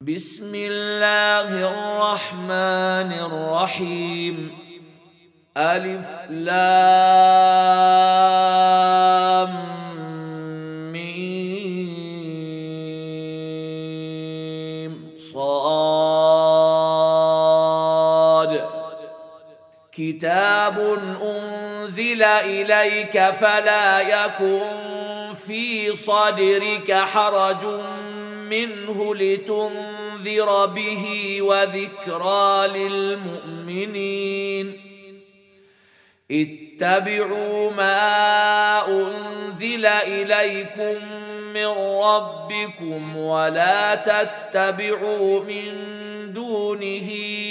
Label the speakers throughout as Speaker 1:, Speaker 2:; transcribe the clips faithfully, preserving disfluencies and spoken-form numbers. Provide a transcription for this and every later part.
Speaker 1: بسم الله الرحمن الرحيم. ألف لام ميم صاد. كتاب أنزل إليك فلا يكن في صدرك حرج منه لتنذر به وذكرى للمؤمنين. اتبعوا ما أنزل إليكم من ربكم ولا تتبعوا من دونه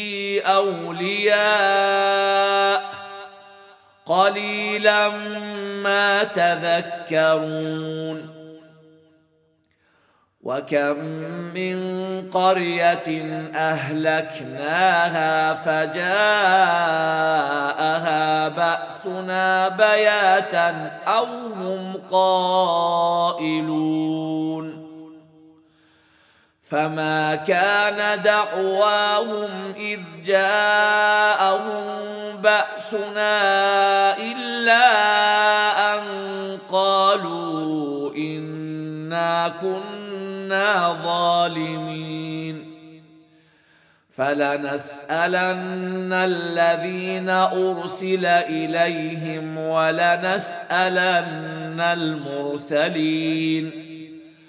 Speaker 1: أولياء قليلا ما تذكرون. وكم من قرية أهلكناها فجاءها بأسنا بياتا أو هم قائلون. فما كان دعواهم إذ جاءهم بأسنا إلا أن قالوا إنا كنا ظالمين. فلنسألن الذين أرسل إليهم ولنسألن المرسلين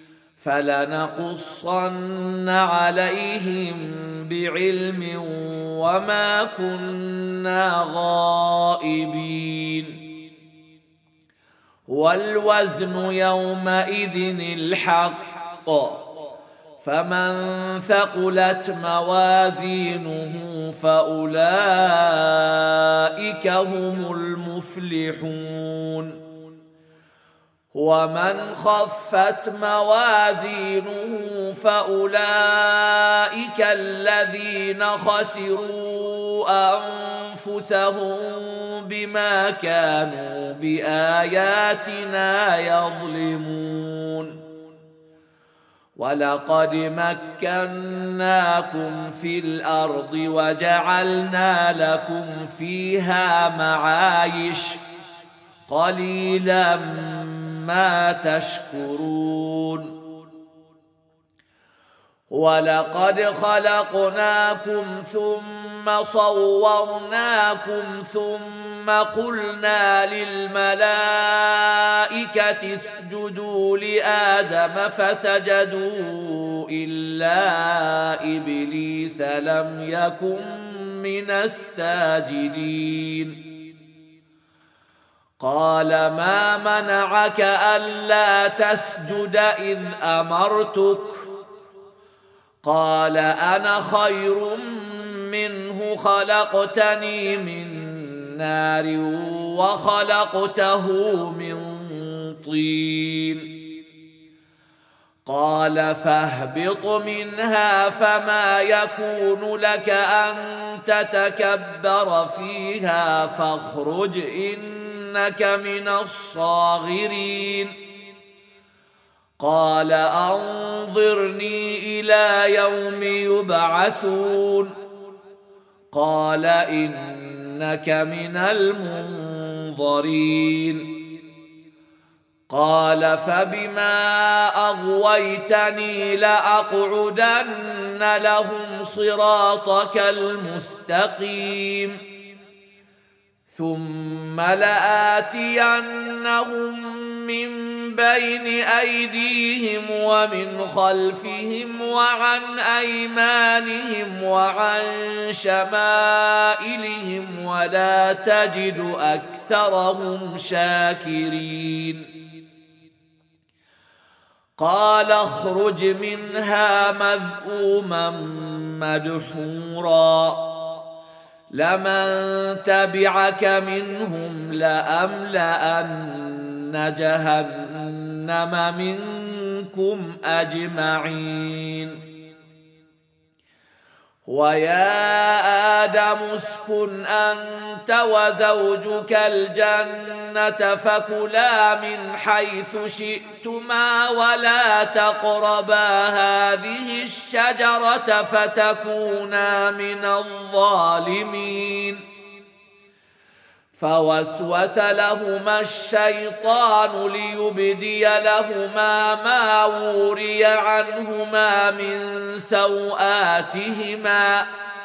Speaker 1: فلنقصن عليهم بعلم وما كنا غائبين. والوزن يومئذ الحق فمن ثقلت موازينه فأولئك هم المفلحون. ومن خفت موازينه فأولئك الذين خسروا أنفسهم بما كانوا بآياتنا يظلمون. ولقد مكناكم في الأرض وجعلنا لكم فيها معايش قليلا ما تشكرون. ولقد خلقناكم ثم صورناكم ثم قلنا للملائكة اسجدوا لآدم فسجدوا إلا إبليس لم يكن من الساجدين. قال ما منعك ألا تسجد إذ أمرتك؟ قال أنا خير منه خلقتني من نار وخلقته من طين. قال فاهبط منها فما يكون لك أن تتكبر فيها فاخرج إنك من الصاغرين. قال أنظرني إلى يوم يبعثون. قال إنك من المنظرين. قال فبما أغويتني لأقعدن لهم صراطك المستقيم ثم لآتينهم من بين أيديهم ومن خلفهم وعن أيمانهم وعن شمائلهم ولا تجد أكثرهم شاكرين. قال اخرج منها مذءوما مدحورا لمن تبعك منهم لأملأن جهنم منكم أجمعين. ويا آدم اسكن أنت وزوجك الجنة فكلا من حيث شئتما ولا تقربا هذه الشجرة فتكونا من الظالمين. فوسوس لهما الشيطان ليبدي لهما ما وري عنهما من سوآتهما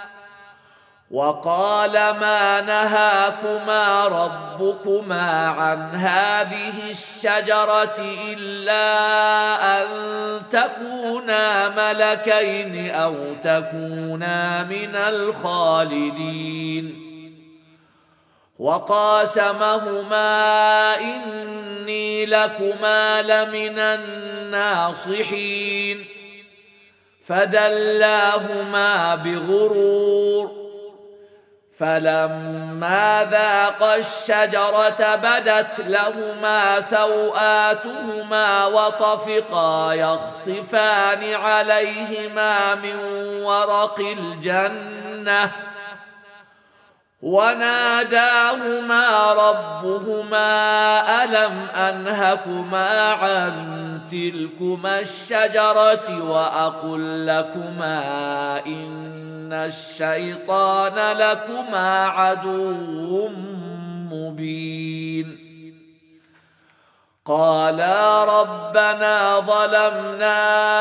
Speaker 1: وقال ما نهاكما ربكما عن هذه الشجرة إلا أن تكونا ملكين أو تكونا من الخالدين. وقاسمهما إني لكما لمن الناصحين فدلاهما بغرور فلما ذاقا الشجرة بدت لهما سوآتهما وطفقا يخصفان عليهما من ورق الجنة وناداهما ربهما ألم أنهكما عن تلكما الشجرة وأقل لكما إن الشيطان لكما عدو مبين. قالا ربنا ظلمنا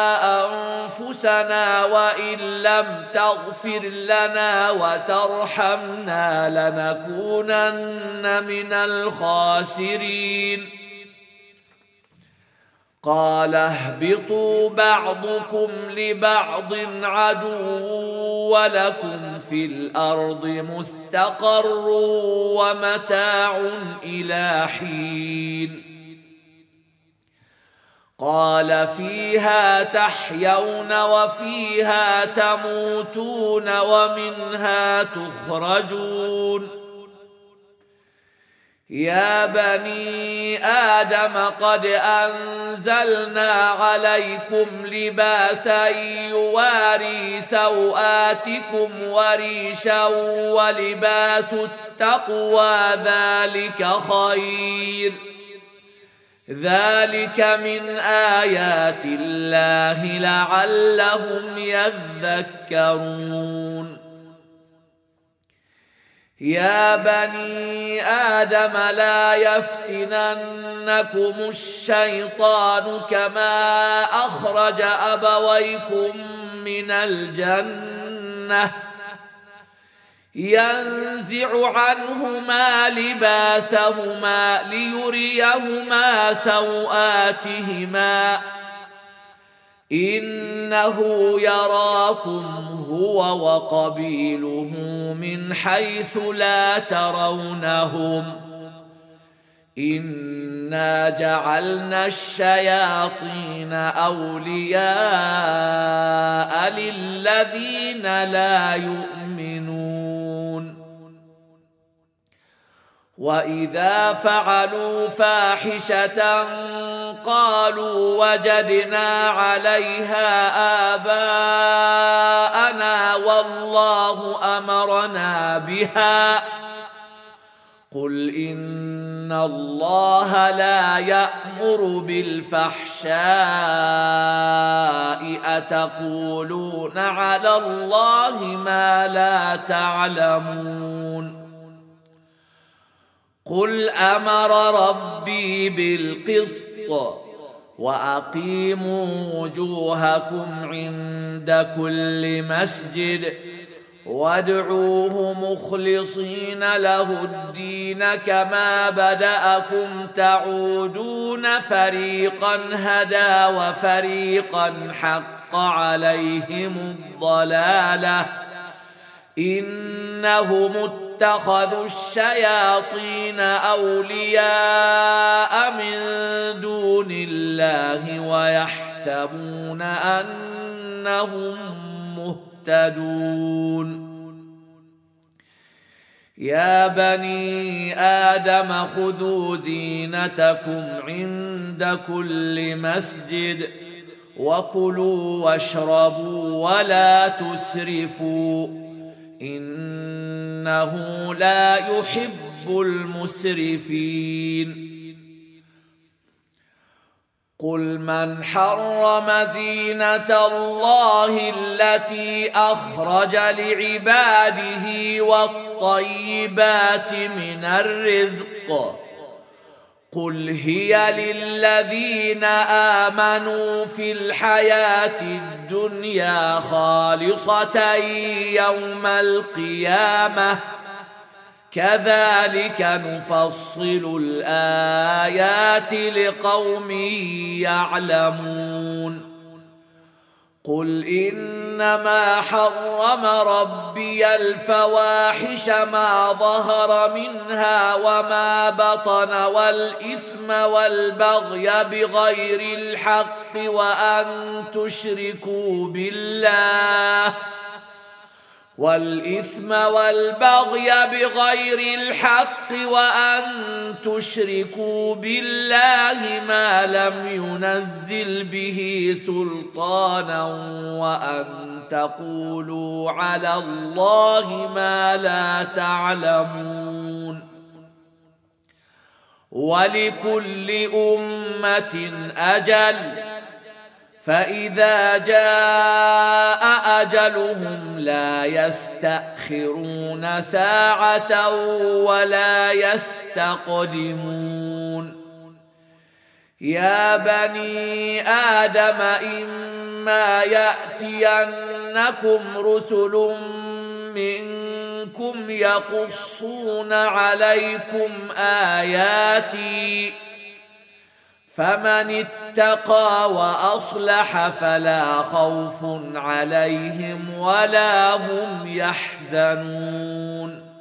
Speaker 1: أنفسنا وإن لم تغفر لنا وترحمنا لنكونن من الخاسرين. قال اهبطوا بعضكم لبعض عدو ولكم في الأرض مستقر ومتاع إلى حين. قال فيها تحيون وفيها تموتون ومنها تخرجون. يا بني آدم قد أنزلنا عليكم لباسا يواري سوآتكم وريشا ولباس التقوى ذلك خير ذلك من آيات الله لعلهم يذكرون. يا بني آدم لا يفتننكم الشيطان كما أخرج أبويكم من الجنة ينزع عنهما لباسهما ليريهما سوآتهما إنه يراكم هو وقبيله من حيث لا ترونهم إنا جعلنا الشياطين أولياء للذين لا يؤمنون. وإذا فعلوا فاحشة قالوا وجدنا عليها آباءنا والله أمرنا بها قل إن الله لا يأمر بالفحشاء أتقولون على الله ما لا تعلمون. قل أمر ربي بالقسط وأقيموا وجوهكم عند كل مسجد وادعوه مخلصين له الدين كما بدأكم تعودون فريقا هدى وفريقا حق عليهم الضلالة إنهم اتخذوا الشياطين أولياء من دون الله ويحسبون أنهم مهتدون. يا بني آدم خذوا زينتكم عند كل مسجد وكلوا واشربوا ولا تسرفوا إنه لا يحب المسرفين قل من حرم زينة الله التي أخرج لعباده والطيبات من الرزق قل هي للذين آمنوا في الحياة الدنيا خالصة يوم القيامة كذلك نفصل الآيات لقوم يعلمون قل إنما حرم ربي الفواحش ما ظهر منها وما بطن والإثم والبغي بغير الحق وأن تشركوا بالله والإثم والبغي بغير الحق وأن تشركوا بالله ما لم ينزل به سلطانا وأن تقولوا على الله ما لا تعلمون ولكل أمة أجل فإذا جاء أجلهم لا يستأخرون ساعة ولا يستقدمون يا بني آدم إما يأتينكم رسل منكم يقصون عليكم آياتي فمن اتقى وأصلح فلا خوف عليهم ولا هم يحزنون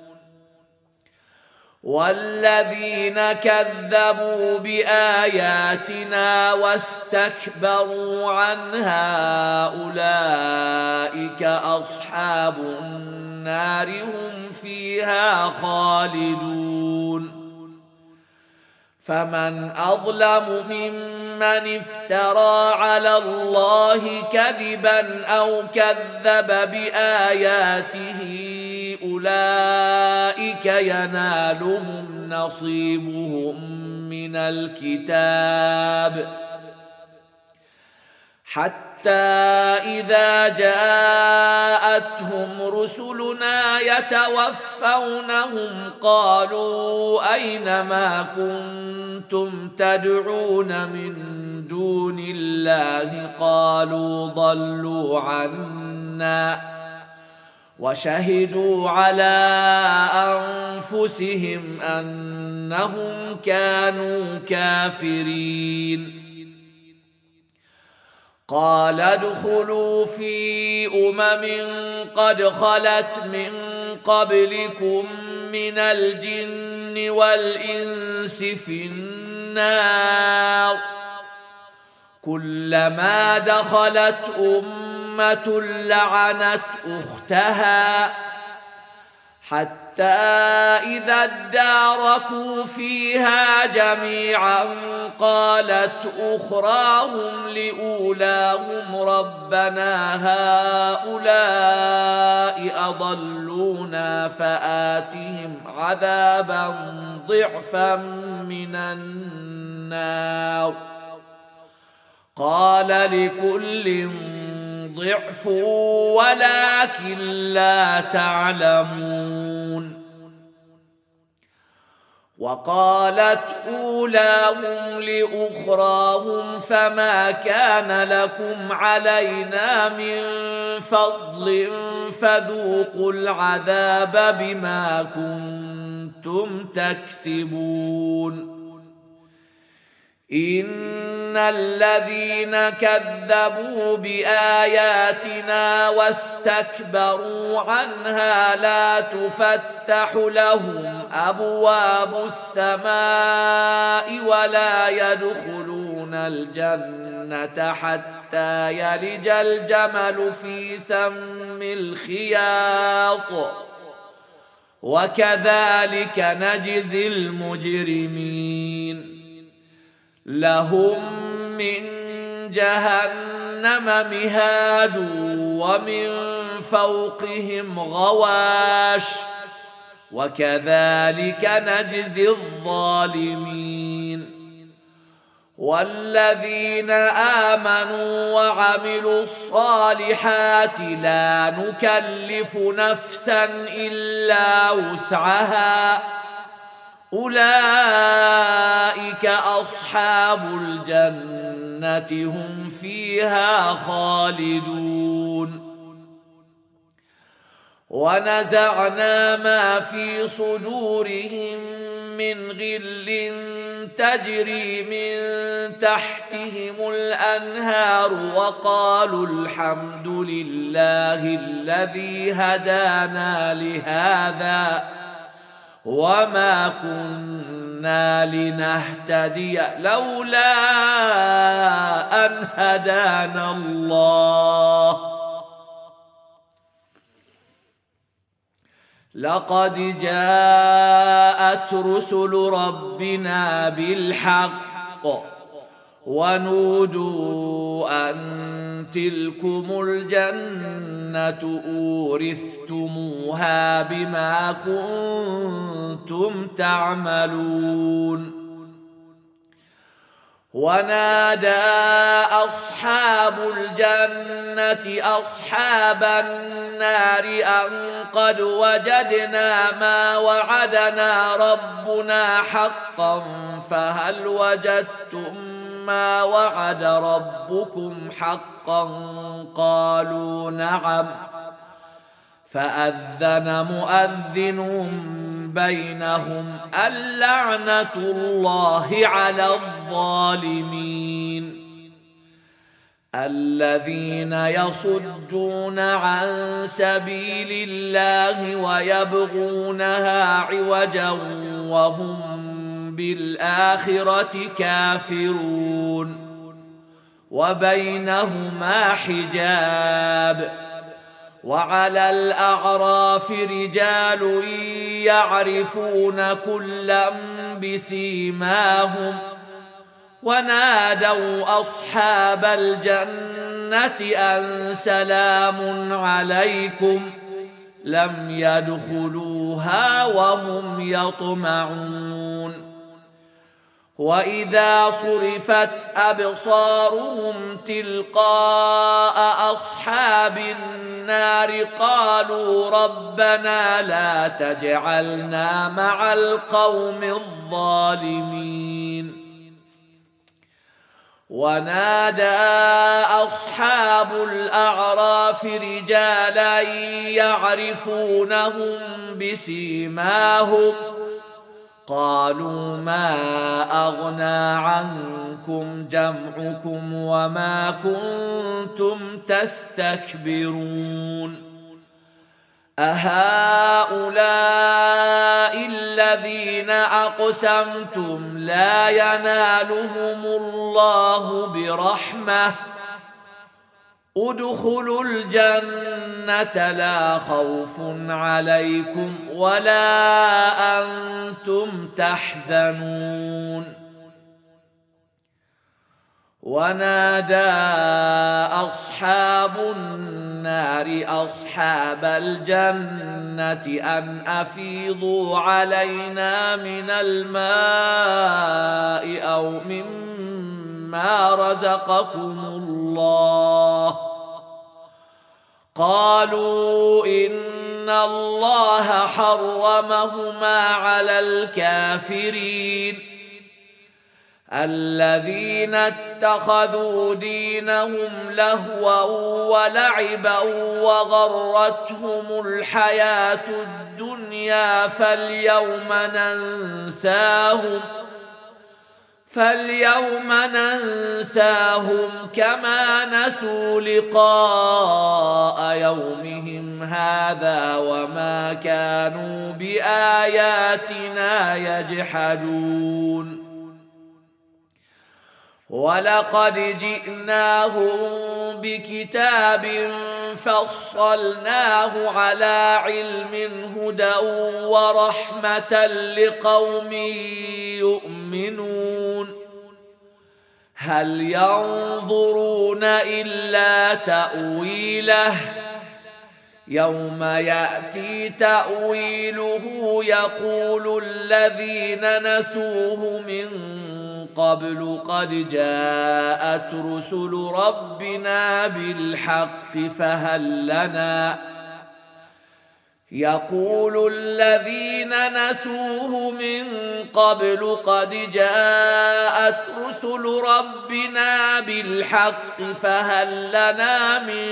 Speaker 1: والذين كذبوا بآياتنا واستكبروا عنها أولئك أصحاب النار هم فيها خالدون فمن أظلم ممن افترى على الله كذبا أو كذب بآياته أولئك ينالهم نصيبهم من الكتاب حتى إذا جاءتهم رسلنا يتوفونهم قالوا أين ما كنتم تدعون من دون الله قالوا ضلوا عنا وشهدوا على أنفسهم أنهم كانوا كافرين قال ادخلوا في أمم قد خلت من قبلكم من الجن والإنس في النار كلما دخلت أمة لعنت أختها حتى إذا اداركوا فيها جميعا قالت أخراهم لأولاهم ربنا هؤلاء أضلونا فآتهم عذابا ضعفا من النار قال لكل ضعف ولكن لا تعلمون وقالت أولاهم لأخراهم فما كان لكم علينا من فضل فذوقوا العذاب بما كنتم تكسبون إن الذين كذبوا بآياتنا واستكبروا عنها لا تفتح لهم أبواب السماء ولا يدخلون الجنة حتى يلج الجمل في سم الخياط وكذلك نجزي المجرمين لهم من جهنم مهاد ومن فوقهم غواش وكذلك نجزي الظالمين. والذين آمنوا وعملوا الصالحات لا نكلف نفسا إلا وسعها أولئك أصحاب الجنة هم فيها خالدون. ونزعنا ما في صدورهم من غل تجري من تحتهم الأنهار وقالوا الحمد لله الذي هدانا لهذا وما كنا لنهتدي لولا أن هدانا الله لقد جاءت رسل ربنا بالحق ونودوا أن تلكم الجنة أورثتموها بما كنتم تعملون. ونادى أصحاب الجنة أصحاب النار أن قد وجدنا ما وعدنا ربنا حقا فهل وجدتم ما وعد ربكم حقا قالوا نعم فأذن مؤذن بينهم اللعنة الله على الظالمين. الذين يصدون عن سبيل الله ويبغونها عوجا وهم بالآخرة كافرون وبينهما حجاب. وعلى الأعراف رجال يعرفون كلا بسيماهم ونادوا أصحاب الجنة أن سلام عليكم لم يدخلوها وهم يطمعون. وإذا صرفت أبصارهم تلقاء أصحاب النار قالوا ربنا لا تجعلنا مع القوم الظالمين. ونادى أصحاب الأعراف رجالا يعرفونهم بسيماهم قالوا ما أغنى عنكم جمعكم وما كنتم تستكبرون أهؤلاء الذين أقسمتم لا ينالهم الله برحمة ادخلوا الجنة لا خوف عليكم ولا أنتم تحزنون. ونادى أصحاب النار أصحاب الجنة أن أفيضوا علينا من الماء أو مما رزقكم الله قالوا إن الله حرمهما على الكافرين الذين اتخذوا دينهم لهوا ولعبا وغرتهم الحياة الدنيا فاليوم ننساهم فاليوم ننساهم كما نسوا لقاء يومهم هذا وما كانوا بآياتنا يجحدون. ولقد جئناهم بكتاب فصلناه على علم هدى ورحمة لقوم يؤمنون هل ينظرون إلا تأويله يوم يأتي تأويله يقول الذين نسوه من قبل قد جاءت رسل ربنا بالحق فهل لنا يقول الذين نسوه من قبل قد جاءت رسل ربنا بالحق فهل لنا من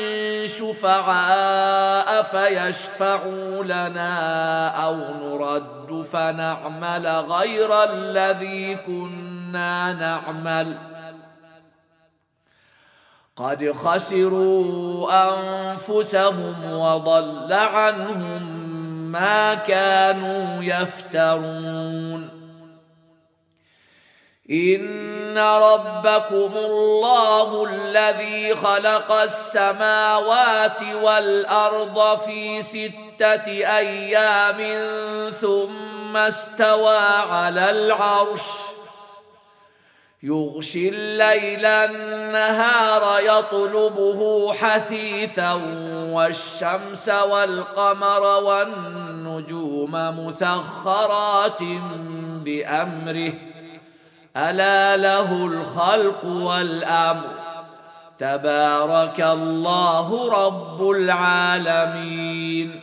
Speaker 1: شفعاء فيشفعوا لنا أو نرد فنعمل غير الذي كنا نعمل قد خسروا أنفسهم وضل عنهم ما كانوا يفترون إن ربكم الله الذي خلق السماوات والأرض في ستة أيام ثم استوى على العرش يغشي الليل النهار يطلبه حثيثا والشمس والقمر والنجوم مسخرات بأمره ألا له الخلق والأمر تبارك الله رب العالمين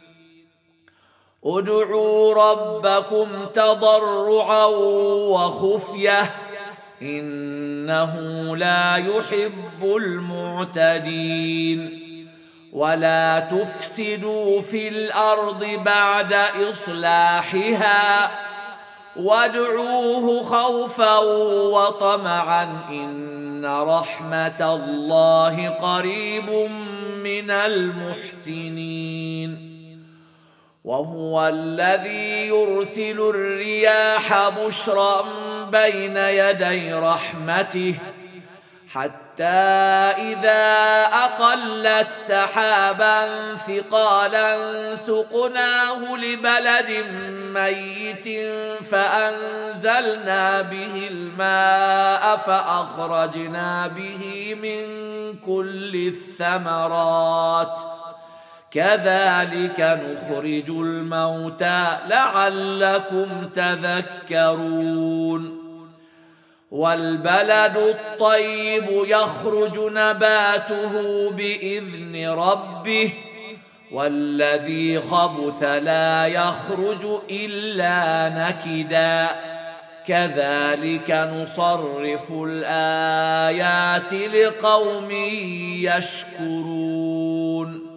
Speaker 1: ادعوا ربكم تضرعا وخفية إنه لا يحب المعتدين ولا تفسدوا في الأرض بعد إصلاحها وادعوه خوفا وطمعا إن رحمة الله قريب من المحسنين وهو الذي يرسل الرياح بشرا بين يدي رحمته حتى إذا أقلت سحابا ثقالا سقناه لبلد ميت فأنزلنا به الماء فأخرجنا به من كل الثمرات كذلك نخرج الموتى لعلكم تذكرون والبلد الطيب يخرج نباته بإذن ربه والذي خبث لا يخرج إلا نكدا كذلك نصرف الآيات لقوم يشكرون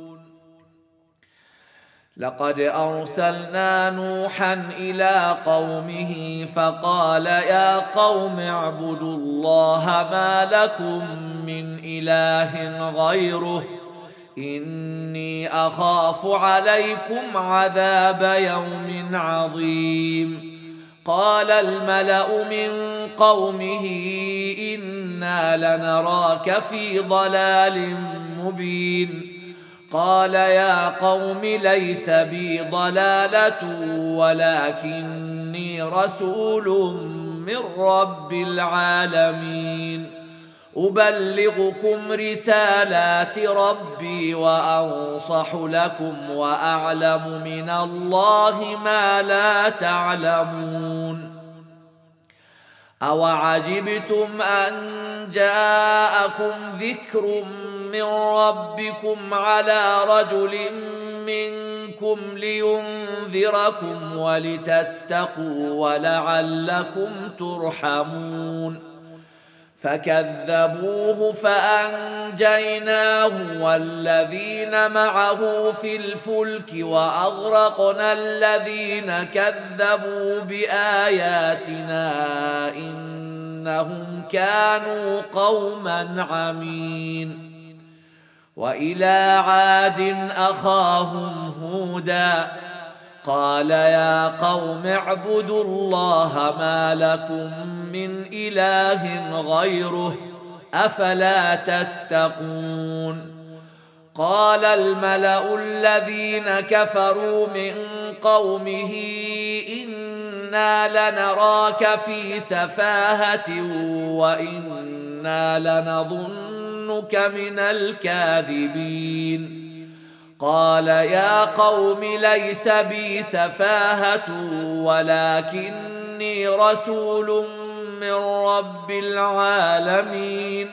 Speaker 1: لقد أرسلنا نوحا إلى قومه فقال يا قوم اعبدوا الله ما لكم من إله غيره إني أخاف عليكم عذاب يوم عظيم قال الملأ من قومه إنا لنراك في ضلال مبين قال يا قوم ليس بي ضلالة ولكني رسول من رب العالمين أبلغكم رسالات ربي وأنصح لكم وأعلم من الله ما لا تعلمون أوعجبتم أن جاءكم ذكر من ربكم على رجل منكم لينذركم ولتتقوا ولعلكم ترحمون فكذبوه فأنجيناه والذين معه في الفلك وأغرقنا الذين كذبوا بآياتنا إنهم كانوا قوما عمين وإلى عاد أخاهم هودا قال يا قوم اعبدوا الله ما لكم من إله غيره أفلا تتقون قال الملأ الذين كفروا من قومه إن إنا لنراك في سفاهة وإنا لنظنك من الكاذبين قال يا قوم ليس بي سفاهة ولكني رسول من رب العالمين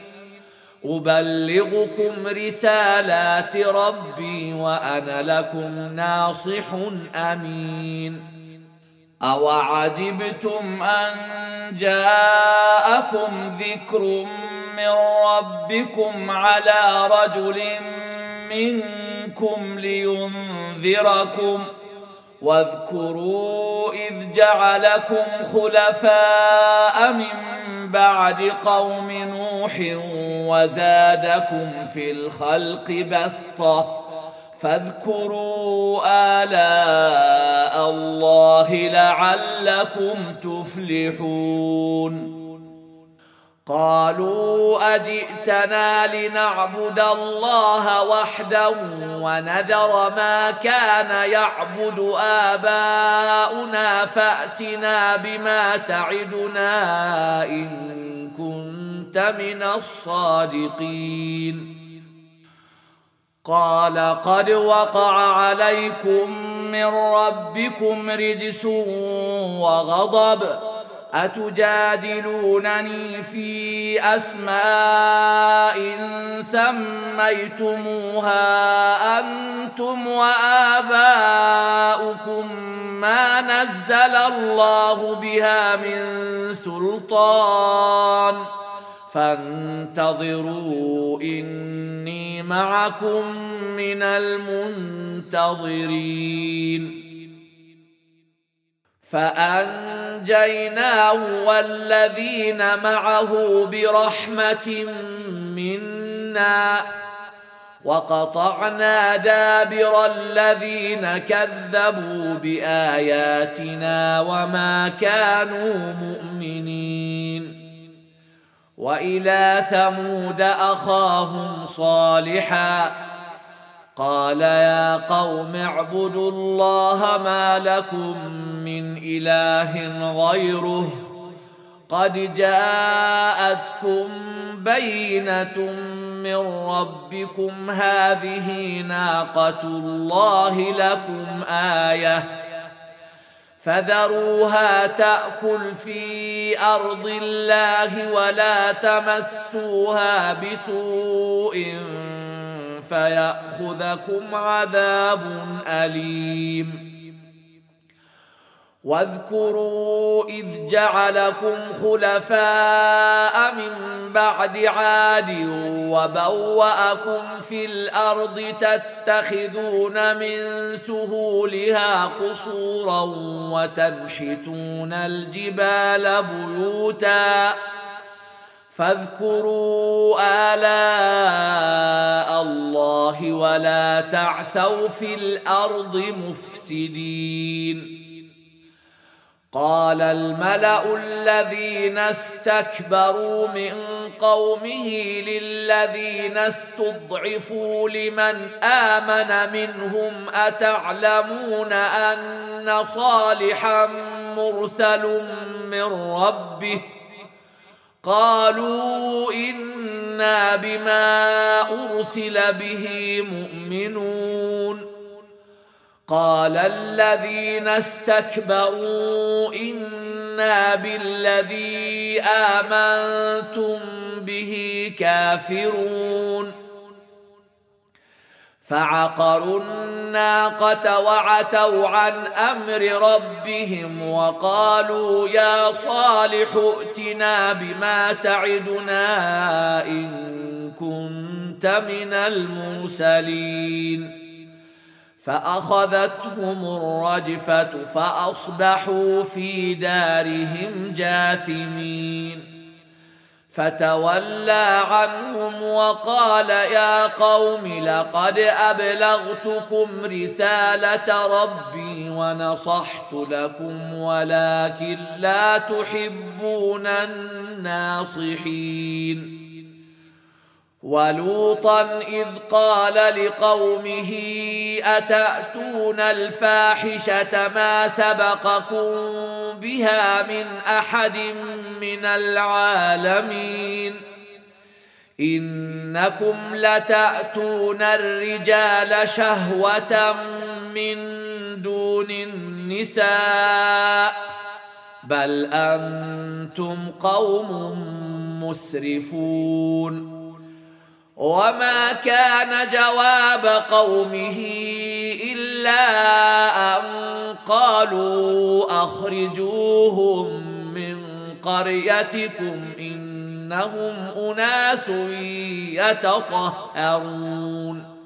Speaker 1: أبلغكم رسالات ربي وأنا لكم ناصح أمين أوعجبتم أن جاءكم ذكر من ربكم على رجل منكم لينذركم واذكروا إذ جعلكم خلفاء من بعد قوم نوح وزادكم في الخلق بسطة فاذكروا آلاء الله لعلكم تفلحون قالوا أجئتنا لنعبد الله وحده ونذر ما كان يعبد آباؤنا فأتنا بما تعدنا إن كنت من الصادقين قال قد وقع عليكم من ربكم رجس وغضب أتجادلونني في أسماء سميتموها أنتم وآباؤكم ما نزل الله بها من سلطان فانتظروا إني معكم من المنتظرين فأنجيناه والذين معه برحمة منا وقطعنا دابر الذين كذبوا بآياتنا وما كانوا مؤمنين وإلى ثمود أخاهم صالحا قال يا قوم اعبدوا الله ما لكم من إله غيره قد جاءتكم بينة من ربكم هذه ناقة الله لكم آية فذروها تأكل في أرض الله ولا تمسوها بسوء فيأخذكم عذاب أليم واذكروا إذ جعلكم خلفاء من بعد عاد وبوأكم في الأرض تتخذون من سهولها قصورا وتنحتون الجبال بيوتا فاذكروا آلاء الله ولا تعثوا في الأرض مفسدين قال الملأ الذين استكبروا من قومه للذين استضعفوا لمن آمن منهم أتعلمون أن صالحا مرسل من ربه قالوا إنا بما أرسل به مؤمنون قال الذين استكبروا إنا بالذي آمنتم به كافرون فعقروا الناقة وعتوا عن أمر ربهم وقالوا يا صالح ائتنا بما تعدنا إن كنت من المرسلين فأخذتهم الرجفة فأصبحوا في دارهم جاثمين فتولى عنهم وقال يا قوم لقد أبلغتكم رسالة ربي ونصحت لكم ولكن لا تحبون الناصحين ولوطا إذ قال لقومه أتأتون الفاحشة ما سبقكم بها من أحد من العالمين إنكم لتأتون الرجال شهوة من دون النساء بل أنتم قوم مسرفون. وما كان جواب قومه إلا أن قالوا أخرجوهم من قريتكم إنهم أناس يتطهرون.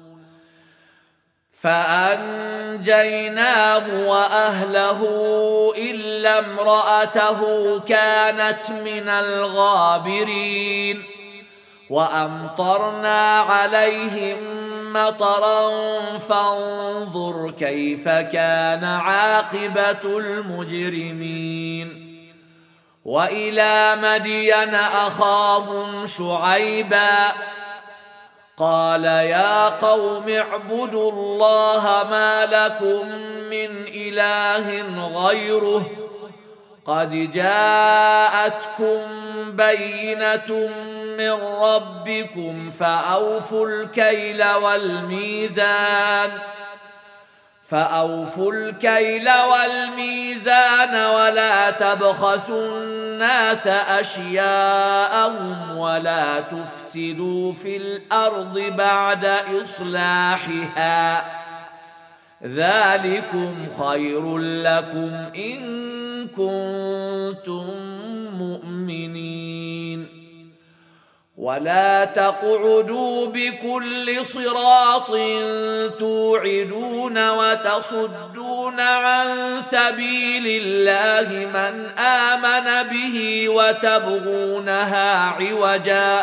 Speaker 1: فأنجيناه وأهله إلا امرأته كانت من الغابرين وأمطرنا عليهم مطرا فانظر كيف كان عاقبة المجرمين. وإلى مدين أخاهم شعيبا قال يا قوم اعبدوا الله ما لكم من إله غيره قد جاءتكم بينة من ربكم فأوفوا الكيل والميزان فأوفوا الكيل والميزان ولا تبخسوا الناس أشياءهم ولا تفسدوا في الأرض بعد إصلاحها ذلكم خير لكم إن كنتم مؤمنين. ولا تقعدوا بكل صراط توعدون وتصدون عن سبيل الله من آمن به وتبغونها عوجا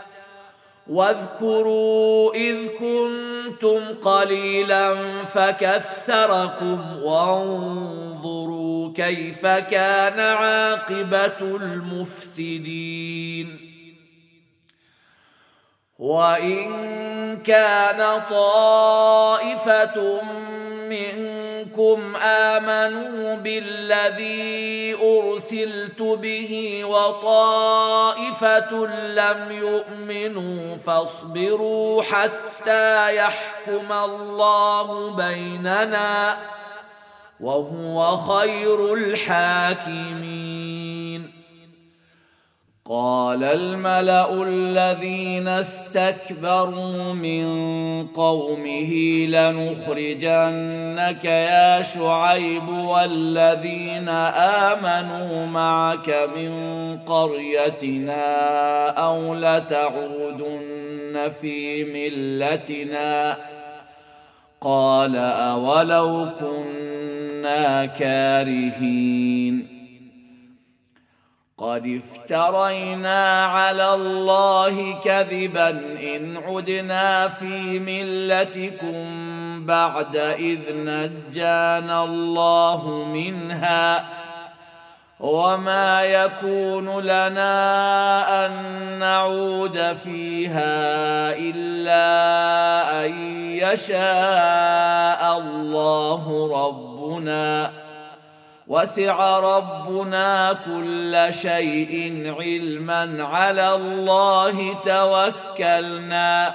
Speaker 1: واذكروا إذ كنتم قليلا فكثركم وانظروا كيف كان عاقبة المفسدين. وإن كان طائفة منكم آمنوا بالذي أرسلت به وطائفة لم يؤمنوا فاصبروا حتى يحكم الله بيننا وهو خير الحاكمين. قال الملأ الذين استكبروا من قومه لنخرجنك يا شعيب والذين آمنوا معك من قريتنا أو لتعودن في ملتنا قال أولو كنا كارهين. قد افترينا على الله كذبا إن عدنا في ملتكم بعد إذ نجانا الله منها وما يكون لنا أن نعود فيها إلا أن يشاء الله ربنا وسع ربنا كل شيء علما على الله توكلنا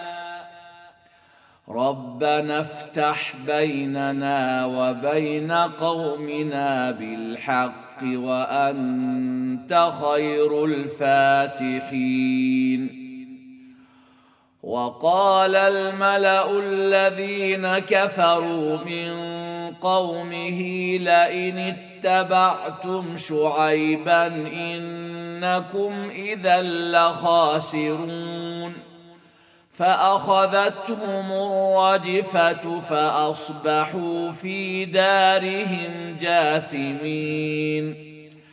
Speaker 1: ربنا افتح بيننا وبين قومنا بالحق وأنت خير الفاتحين. وقال الملأ الذين كفروا من قومه لئن اتبعتم شعيبا إنكم إذا لخاسرون فأخذتهم الرجفة فأصبحوا في دارهم جاثمين.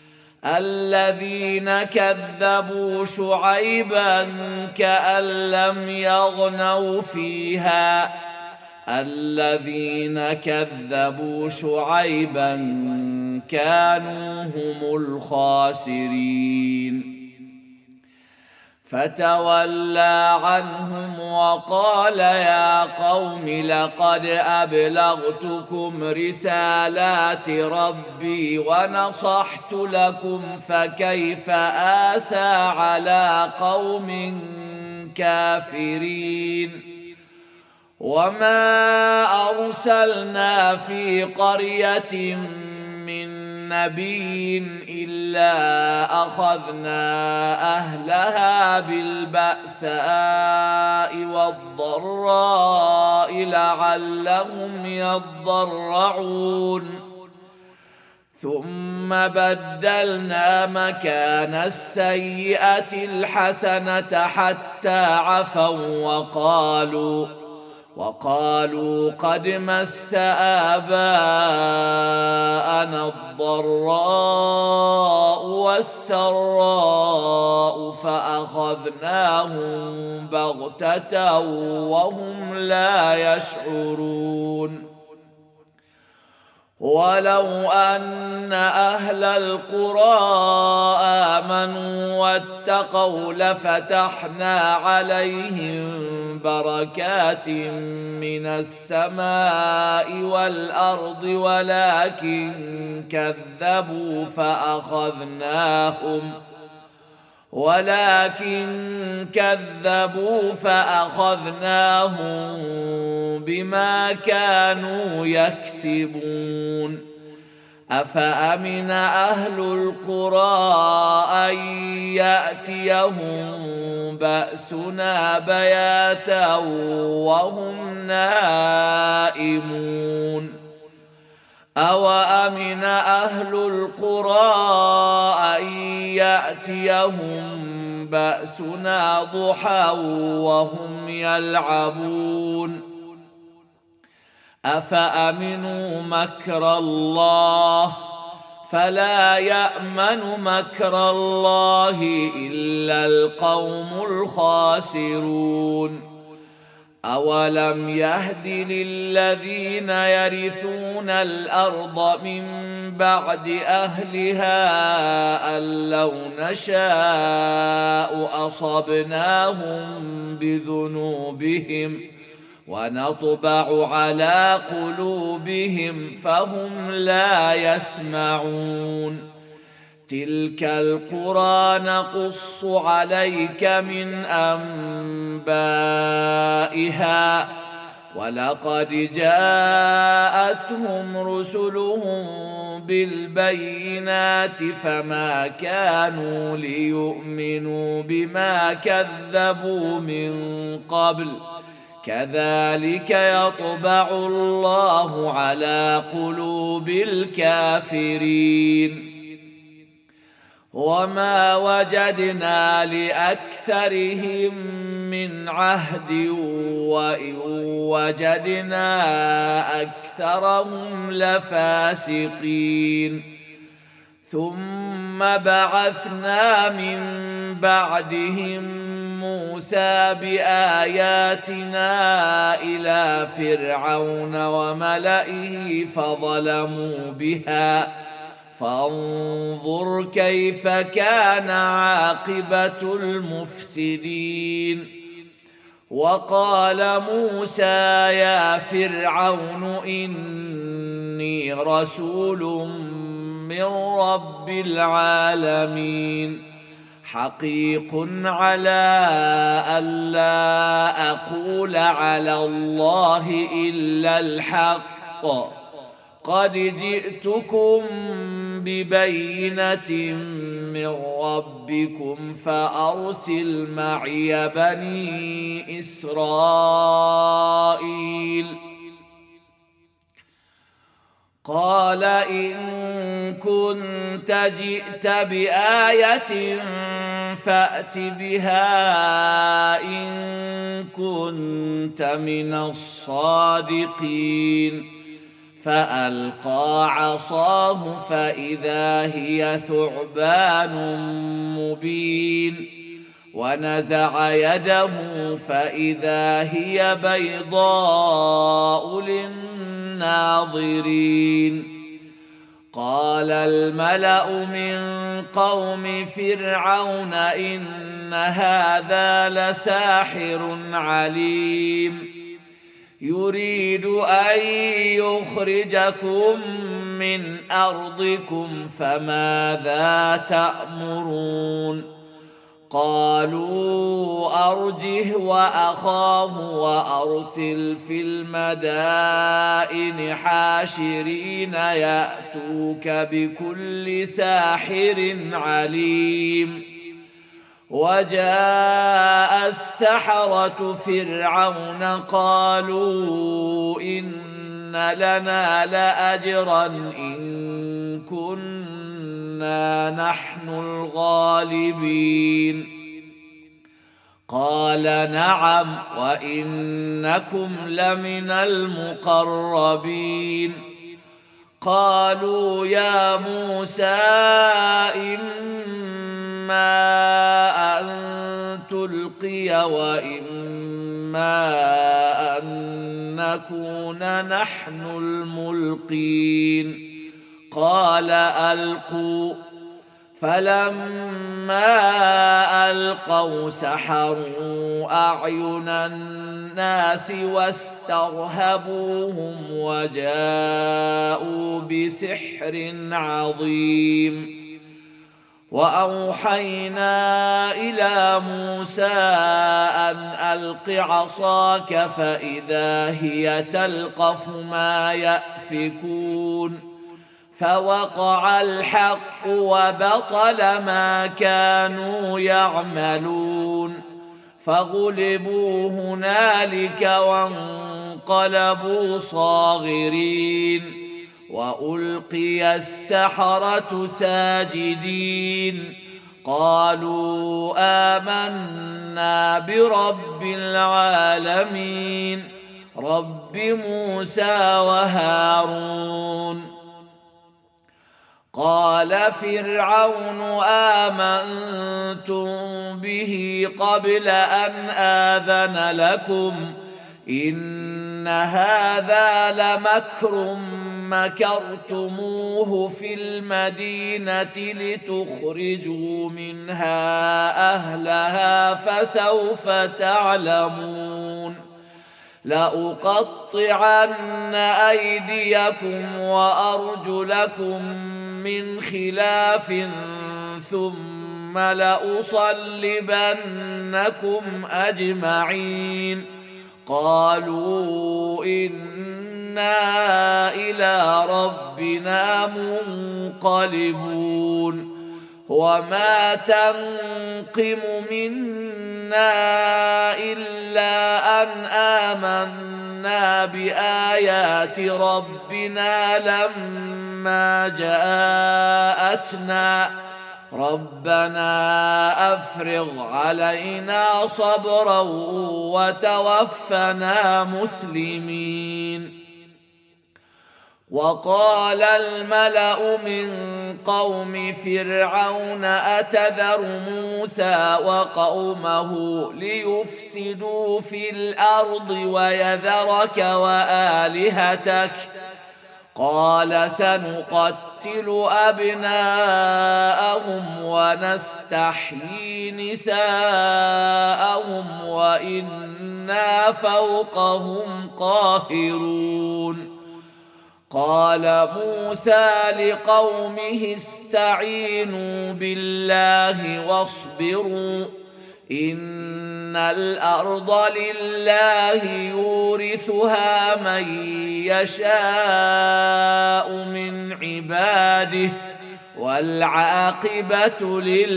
Speaker 1: الذين كذبوا شعيبا كأن لم يغنوا فيها الذين كذبوا شعيبا كانوا هم الخاسرين. فتولى عنهم وقال يا قوم لقد أبلغتكم رسالات ربي ونصحت لكم فكيف آسى على قوم كافرين وما أرسلنا في قرية من نبي إلا أخذنا أهلها بالبأساء والضراء لعلهم يضرعون ثم بدلنا مكان السيئة الحسنة حتى عفوا وقالوا وقالوا قد مس آباءنا الضراء والسراء فأخذناهم بغتة وهم لا يشعرون ولو أن أهل القرى آمنوا واتقوا لفتحنا عليهم بركات من السماء والأرض ولكن كذبوا فأخذناهم ولكن كذبوا فأخذناهم بما كانوا يكسبون أفأمن أهل القرى أن يأتيهم بأسنا بياتا وهم نائمون أوأمن أهل القرى أن يأتيهم بأسنا ضحى وهم يلعبون أفأمنوا مكر الله فلا يأمن مكر الله إلا القوم الخاسرون أولم يهد للذين يرثون الأرض من بعد أهلها أن لو نشاء أصبناهم بذنوبهم ونطبع على قلوبهم فهم لا يسمعون تلك القرى نقص عليك من أنبائها ولقد جاءتهم رسلهم بالبينات فما كانوا ليؤمنوا بما كذبوا من قبل كذلك يطبع الله على قلوب الكافرين وما وجدنا لأكثرهم من عهد وإن وجدنا أكثرهم لفاسقين ثم بعثنا من بعدهم موسى بآياتنا إلى فرعون وملئه فظلموا بها فانظر كيف كان عاقبة المفسدين وقال موسى يا فرعون إني رسول من رب العالمين حقيق على ألا أقول على الله إلا الحق قد جئتكم ببينة من ربكم فأرسل معي بني إسرائيل قال إن كنت جئت بآية فأت بها إن كنت من الصادقين فألقى عصاه فإذا هي ثعبان مبين ونزع يده فإذا هي بيضاء للناظرين قال الملأ من قوم فرعون إن هذا لساحر عليم يريد أن يخرجكم من أرضكم فماذا تأمرون قالوا أرجه وأخاه وأرسل في المدائن حاشرين يأتوك بكل ساحر عليم وجاء السحرة فرعون قالوا إن لنا لأجرا إن كنا نحن الغالبين قال نعم وإنكم لمن المقربين قالوا يا موسى إما أن تلقي وإما أن نكون نحن الملقين قال ألقوا فلما ألقوا سحروا أعين الناس واسترهبوهم وجاءوا بسحر عظيم وأوحينا إلى موسى أن ألق عصاك فإذا هي تلقف ما يأفكون فوقع الحق وبطل ما كانوا يعملون فغلبوا هنالك وانقلبوا صاغرين وألقي السحرة ساجدين قالوا آمنا برب العالمين رب موسى وهارون قال فرعون آمنتم به قبل أن آذن لكم إن هذا لمكر مكرتموه في المدينة لتخرجوا منها أهلها فسوف تعلمون لأقطعن أيديكم وأرجلكم من خلاف ثم لأصلبنكم أجمعين قالوا إنا إلى ربنا منقلبون وما تنقم منا إلا أن آمنا بآيات ربنا لما جاءتنا ربنا أفرغ علينا صبرا وتوفنا مسلمين وقال الملأ من قوم فرعون أتذر موسى وقومه ليفسدوا في الأرض ويذرك وآلهتك قال سنقتل أبناءهم ونستحيي نساءهم وإنا فوقهم قاهرون قال موسى لقومه استعينوا بالله واصبروا إن الأرض لله يورثها من يشاء من عباده والعاقبة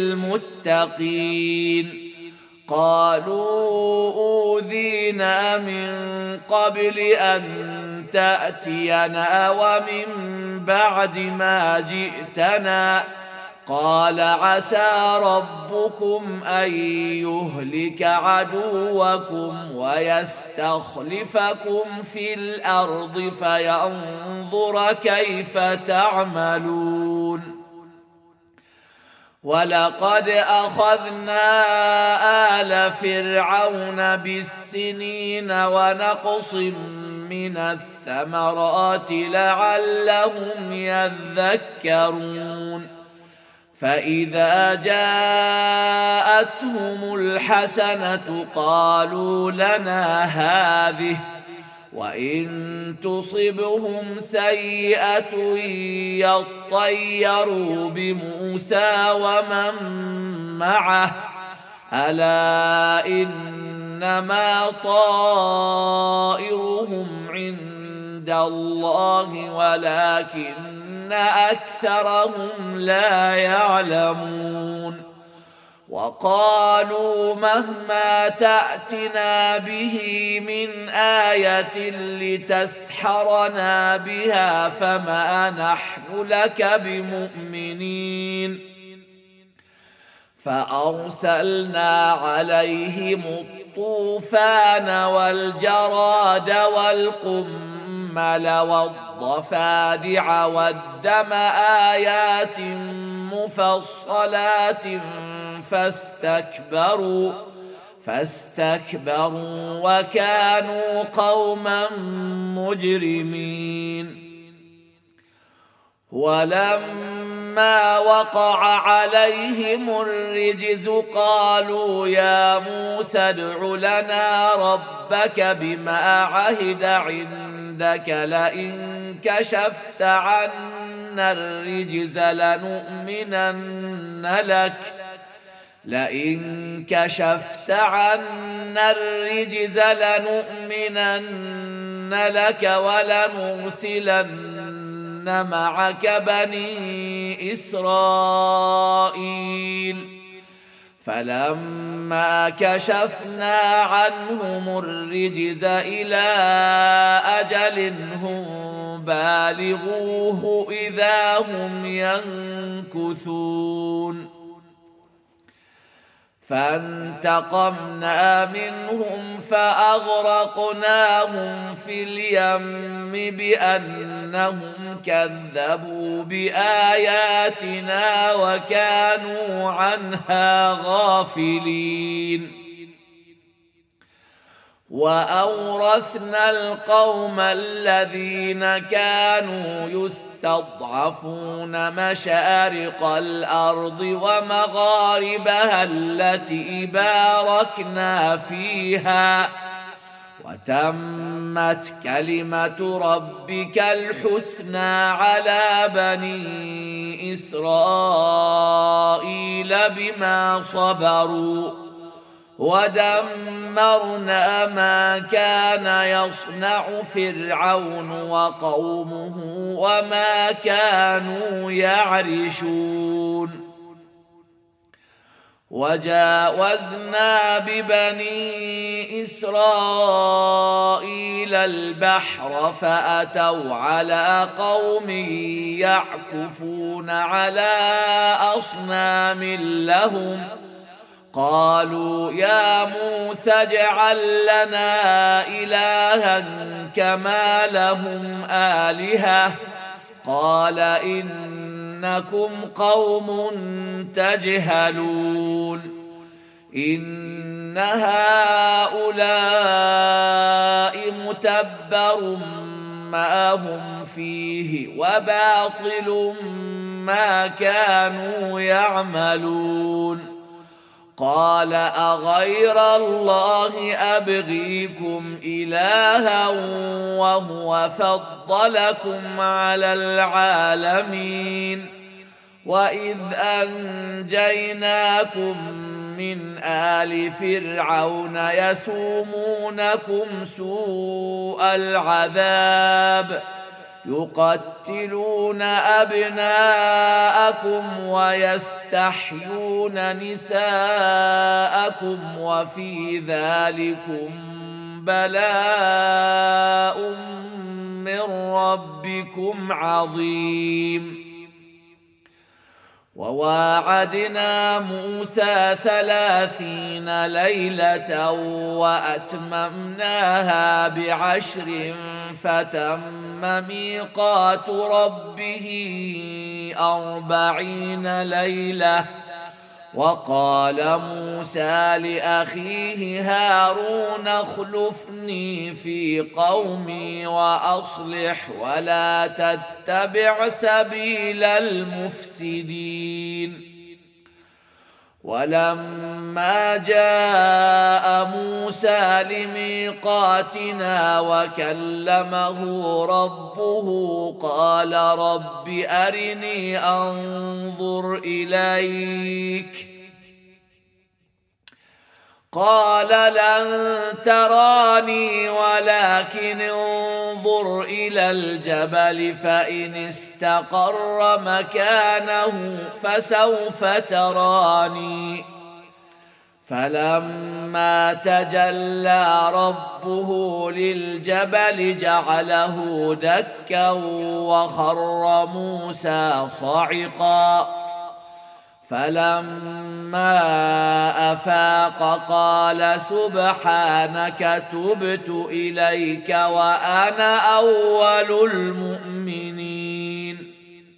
Speaker 1: للمتقين قالوا أوذينا من قبل أن تأتينا ومن بعد ما جئتنا قال عسى ربكم أن يهلك عدوكم ويستخلفكم في الأرض فينظر كيف تعملون ولقد أخذنا آل فرعون بالسنين ونقص من الثمرات لعلهم يذكرون فإذا جاءتهم الحسنة قالوا لنا هذه وإن تصبهم سيئة يطيروا بموسى ومن معه ألا إنما طائرهم عند الله ولكن أكثرهم لا يعلمون وقالوا مهما تأتنا به من آية لتسحرنا بها فما نحن لك بمؤمنين فأرسلنا عليهم الطوفان والجراد والقمل والضفادع والدم آيات مفصلات فاستكبروا فاستكبروا وكانوا قوما مجرمين ولما وقع عليهم الرجز قالوا يا موسى ادع لنا ربك بما عهد عندك لئن كشفت عنا الرجز لنؤمنن لك لئن كشفت عنا الرجز لنؤمنن لك ولنرسلن معك بني إسرائيل فلما كشفنا عنهم الرجز إلى أجل هم بالغوه إذا هم ينكثون فانتقمنا منهم فأغرقناهم في اليم بأنهم كذبوا بآياتنا وكانوا عنها غافلين وأورثنا القوم الذين كانوا يستضعفون مشارق الأرض ومغاربها التي باركنا فيها وتمت كلمة ربك الحسنى على بني إسرائيل بما صبروا ودمرنا ما كان يصنع فرعون وقومه وما كانوا يعرشون وجاوزنا ببني إسرائيل البحر فأتوا على قوم يعكفون على أصنام لهم قالوا يا موسى اجعل لنا إلها كما لهم آلهة قال إنكم قوم تجهلون إن هؤلاء متبر ما هم فيه وباطل ما كانوا يعملون قال أغير الله أبغيكم إلها وهو فضلكم على العالمين وإذ أنجيناكم من آل فرعون يسومونكم سوء العذاب يقتلون أبناءكم ويستحيون نساءكم وفي ذلكم بلاء من ربكم عظيم وواعدنا موسى ثلاثين ليلة وأتممناها بعشر فتم ميقات ربه أربعين ليلة وقال موسى لأخيه هارون اخلفني في قومي وأصلح ولا تتبع سبيل المفسدين. ولما جاء موسى لميقاتنا وكلمه ربه قال رب أرني أنظر إليك قال لن تراني ولكن انظر إلى الجبل فإن استقر مكانه فسوف تراني. فلما تجلى ربه للجبل جعله دكا وخر موسى صعقا. فلما أفاق قال سبحانك تبت إليك وأنا أول المؤمنين.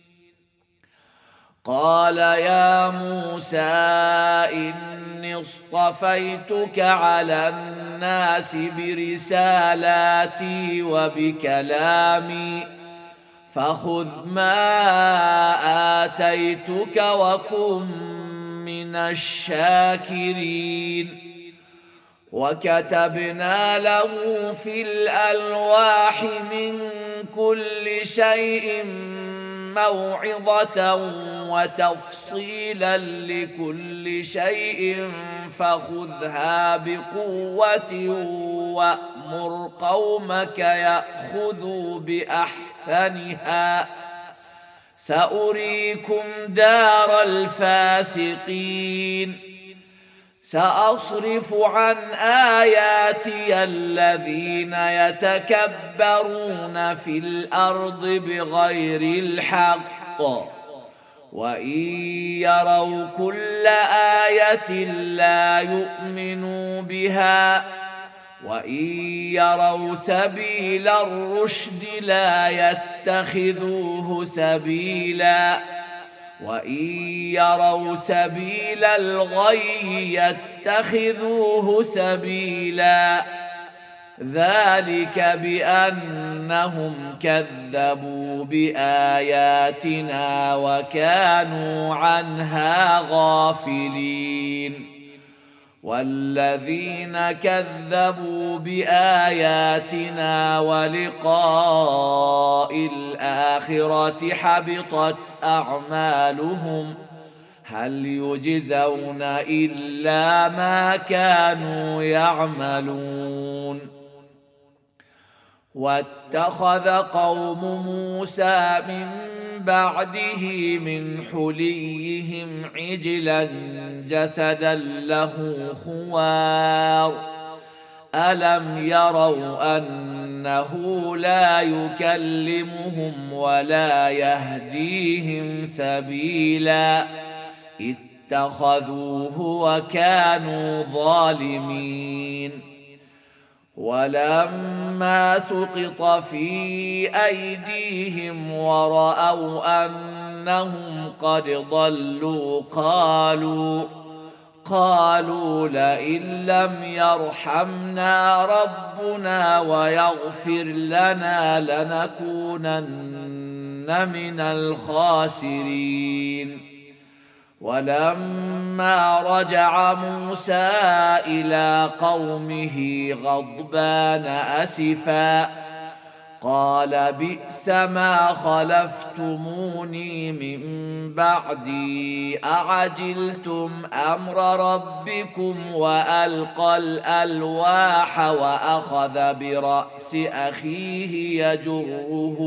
Speaker 1: قال يا موسى إني اصطفيتك على الناس برسالاتي وبكلامي فخذ ما آتيتك وكن من الشاكرين. وكتبنا له في الألواح من كل شيء موعظة وتفصيلا لكل شيء فخذها بقوة وأمر قومك يأخذوا بأحسنها سأريكم دار الفاسقين. سأصرف عن آياتي الذين يتكبرون في الأرض بغير الحق وإن يروا كل آية لا يؤمنوا بها وإن يروا سبيل الرشد لا يتخذوه سبيلا وإن يروا سبيل الغي يتخذوه سبيلا. ذلك بأنهم كذبوا بآياتنا وكانوا عنها غافلين. والذين كذبوا بآياتنا ولقاء الآخرة حبطت أعمالهم هل يجزون إلا ما كانوا يعملون. واتخذ قوم موسى من بعده من حليهم عجلا جسدا له خوار ألم يروا أنه لا يكلمهم ولا يهديهم سبيلا اتخذوه وكانوا ظالمين. ولما سقط في أيديهم ورأوا أنهم قد ضلوا قالوا قالوا لئن لم يرحمنا ربنا ويغفر لنا لنكونن من الخاسرين. ولما رجع موسى إلى قومه غضبان أسفا قال بئس ما خلفتموني من بعدي أعجلتم أمر ربكم وألقى الألواح وأخذ برأس أخيه يجره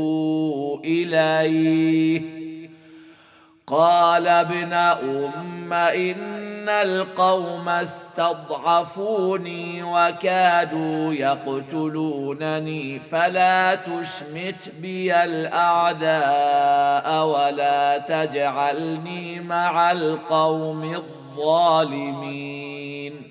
Speaker 1: إليه قال ابن أم إن القوم استضعفوني وكادوا يقتلونني فلا تشمت بي الأعداء ولا تجعلني مع القوم الظالمين.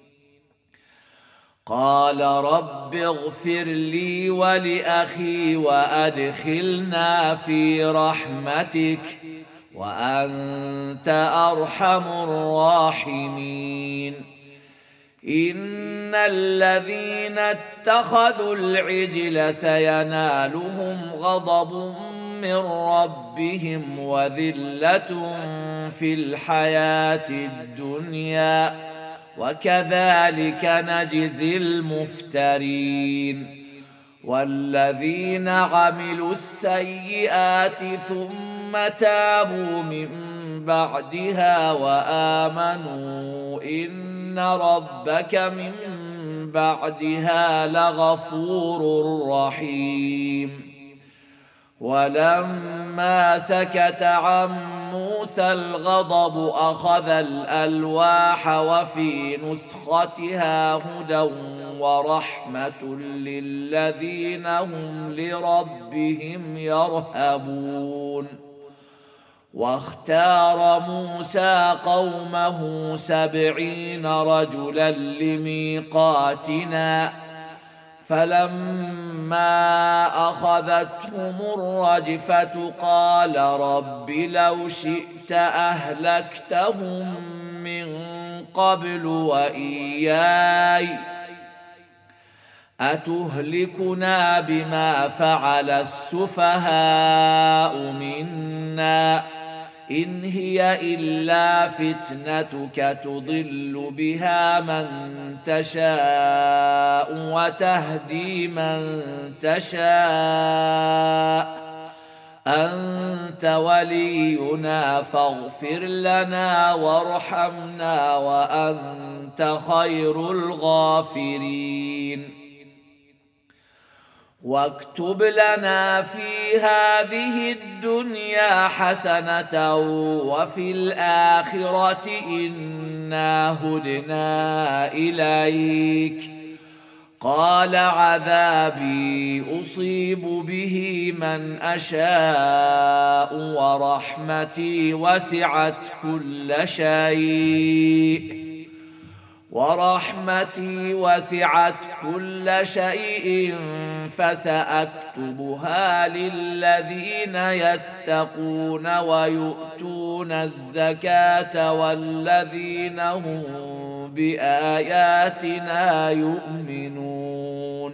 Speaker 1: قال رب اغفر لي ولأخي وأدخلنا في رحمتك وأنت أرحم الراحمين إن الذين اتخذوا العجل سينالهم غضب من ربهم وذلة في الحياة الدنيا وكذلك نجزي المفترين والذين عملوا السيئات ثم تابوا من بعدها وآمنوا إن ربك من بعدها لغفور رحيم ولما سكت عن موسى الغضب أخذ الألواح وفي نسختها هدى ورحمة للذين هم لربهم يرهبون واختار موسى قومه سبعين رجلا لميقاتنا فلما أخذتهم الرجفة قال رب لو شئت أهلكتهم من قبل وإياي أتهلكنا بما فعل السفهاء منا إن هي إلا فتنتك تضل بها من تشاء وتهدي من تشاء أنت ولينا فاغفر لنا وارحمنا وأنت خير الغافرين واكتب لنا في هذه الدنيا حسنة وفي الآخرة إنا هدنا إليك قال عذابي أصيب به من أشاء ورحمتي وسعت كل شيء ورحمتي وسعت كل شيء فسأكتبها للذين يتقون ويؤتون الزكاة والذين هم بآياتنا يؤمنون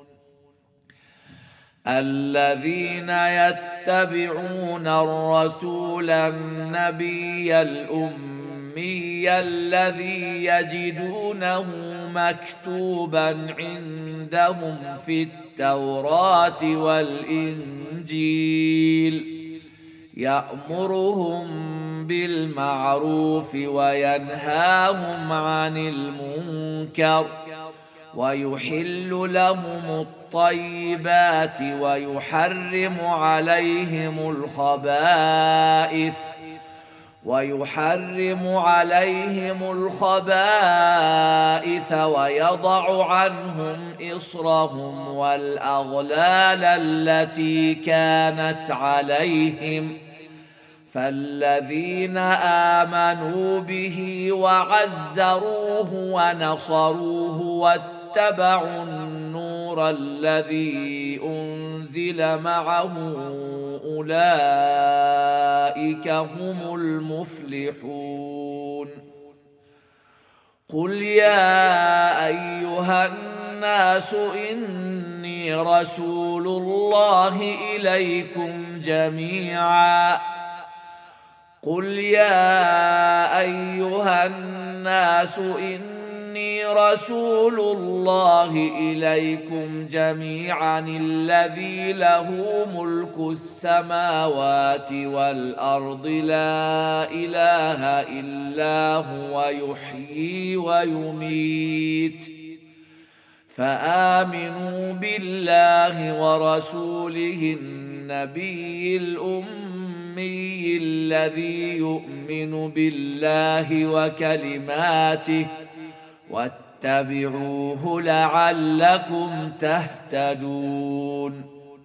Speaker 1: الذين يتبعون الرسول النبي الأمي الذي يجدونه مكتوبا عندهم في التوراة والإنجيل يأمرهم بالمعروف وينهاهم عن المنكر ويحل لهم الطيبات ويحرم عليهم الخبائث ويحرم عليهم الخبائث ويضع عنهم إصرهم والأغلال التي كانت عليهم فالذين آمنوا به وعزروه ونصروه واتبعوا النور الذي أنزل معه أولئك هم المفلحون قل يا أيها الناس إني رسول الله إليكم جميعا قل يا أيها الناس إني رسول الله إليكم جميعا الذي له ملك السماوات والأرض لا إله إلا هو يحيي ويميت فآمنوا بالله ورسوله النبي الأمي الذي يؤمن بالله وكلماته واتبعوه لعلكم تهتدون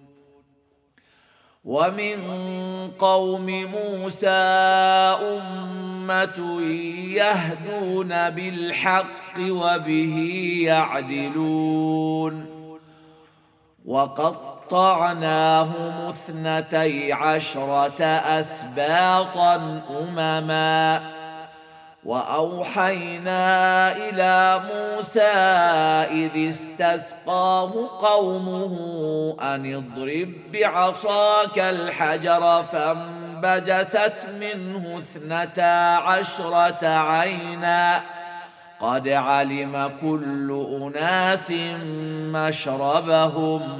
Speaker 1: ومن قوم موسى أمة يهدون بالحق وبه يعدلون وقد وقطعناهم اثنتي عشرة أسباطا أمما وأوحينا إلى موسى إذ استسقاه قومه أن اضرب بعصاك الحجر فانبجست منه اثنتا عشرة عينا قد علم كل أناس مشربهم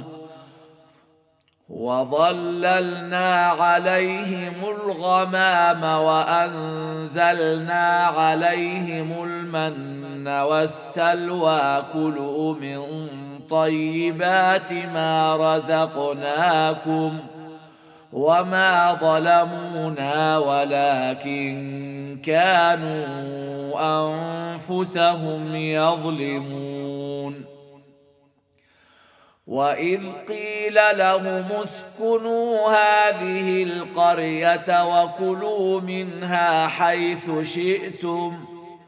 Speaker 1: وظللنا عليهم الغمام وأنزلنا عليهم المن والسلوى كلوا من طيبات ما رزقناكم وما ظلمونا ولكن كانوا أنفسهم يظلمون وإذ قيل لهم اسكنوا هذه القرية وكلوا منها حيث شئتم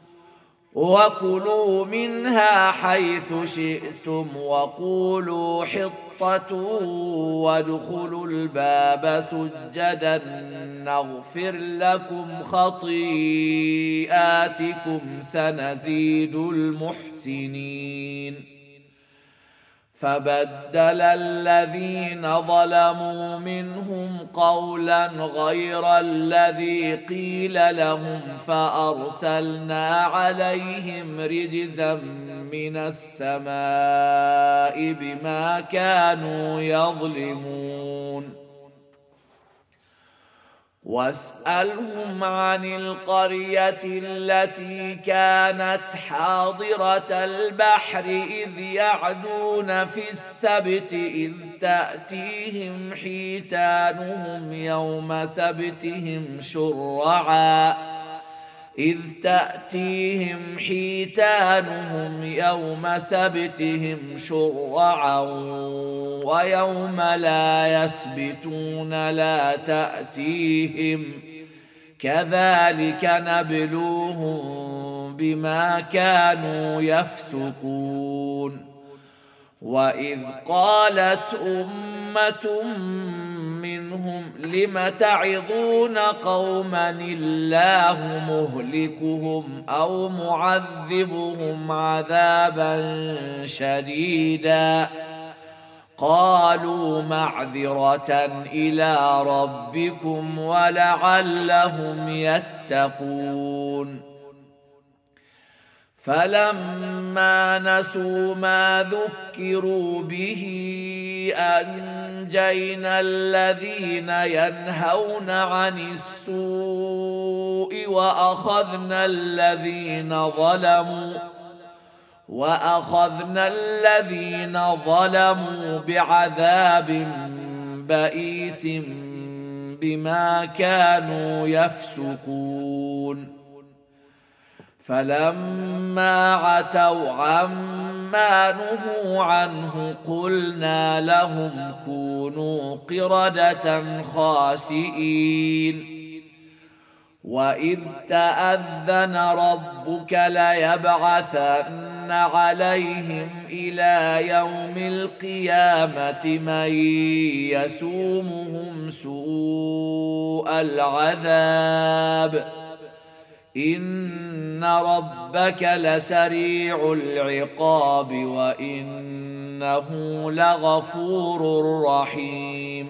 Speaker 1: وكلوا منها حيث شئتم وقولوا حطة وادخلوا الباب سجدا نغفر لكم خطيئاتكم سنزيد المحسنين فبدل الذين ظلموا منهم قولا غير الذي قيل لهم فأرسلنا عليهم رجزا من السماء بما كانوا يظلمون واسألهم عن القرية التي كانت حاضرة البحر إذ يعدون في السبت إذ تأتيهم حيتانهم يوم سبتهم شرعا إذ تأتيهم حيتانهم يوم سبتهم شرعا ويوم لا يسبتون لا تأتيهم كذلك نبلوهم بما كانوا يفسقون وإذ قالت أمة منهم لم تعظون قوما الله مهلكهم أو معذبهم عذابا شديدا قالوا معذرة إلى ربكم ولعلهم يتقون فلما نسوا ما ذكروا به أنجينا الذين ينهون عن السوء وأخذنا الذين ظلموا وأخذنا الذين ظلموا بعذاب بئيس بما كانوا يفسقون فلما عتوا عما نهوا عنه قلنا لهم كونوا قردة خاسئين وإذ تأذن ربك ليبعثن عليهم إلى يوم القيامة من يسومهم سوء العذاب إن ربك لسريع العقاب وإنه لغفور رحيم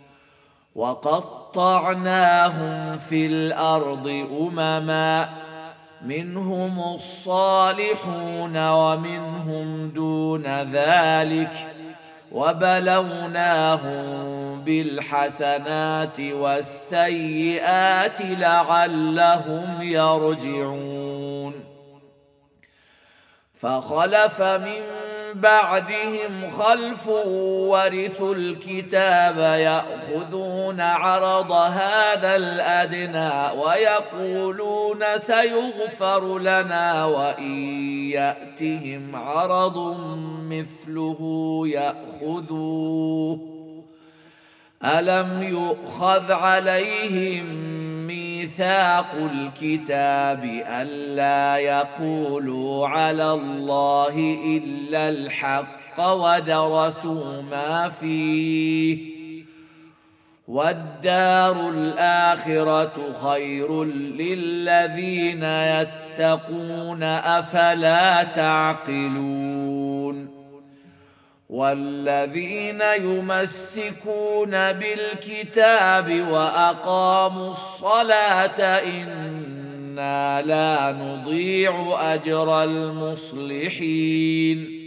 Speaker 1: وقطعناهم في الأرض أمما منهم الصالحون ومنهم دون ذلك وبلوناهم بالحسنات والسيئات لعلهم يرجعون فخلف من بعدهم خلف ورثوا الكتاب يأخذون عرض هذا الأدنى ويقولون سيغفر لنا وإن يأتهم عرض مثله يأخذوه ألم يؤخذ عليهم ميثاق الكتاب ألا يقولوا على الله إلا الحق ودرسوا ما فيه، والدار الآخرة خير للذين يتقون أفلا تعقلون. والذين يمسكون بالكتاب وأقاموا الصلاة إنا لا نضيع أجر المصلحين.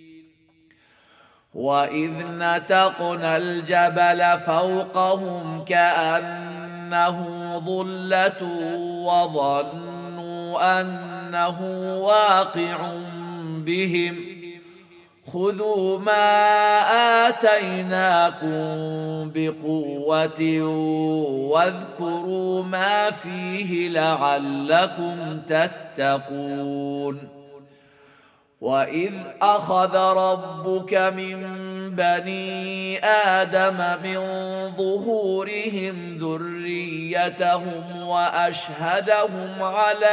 Speaker 1: وإذ نتقنا الجبل فوقهم كأنه ظلة وظنوا أنه واقع بهم خذوا ما آتيناكم بقوة واذكروا ما فيه لعلكم تتقون. وإذ أخذ ربك من بني آدم من ظهورهم ذريتهم وأشهدهم على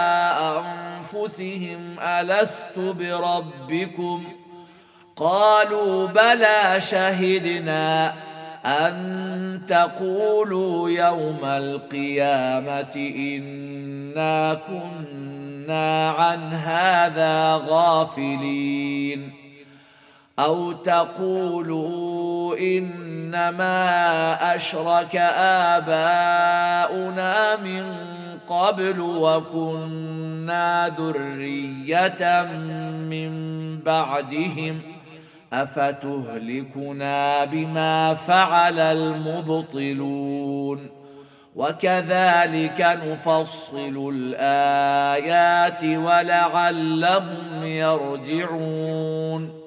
Speaker 1: أنفسهم ألست بربكم قالوا بلى شهدنا أن تقولوا يوم القيامة إنا كنا عن هذا غافلين أو تقولوا إنما أشرك آباؤنا من قبل وكنا ذرية من بعدهم أفتهلكنا بما فعل المبطلون وكذلك نفصل الآيات ولعلهم يرجعون.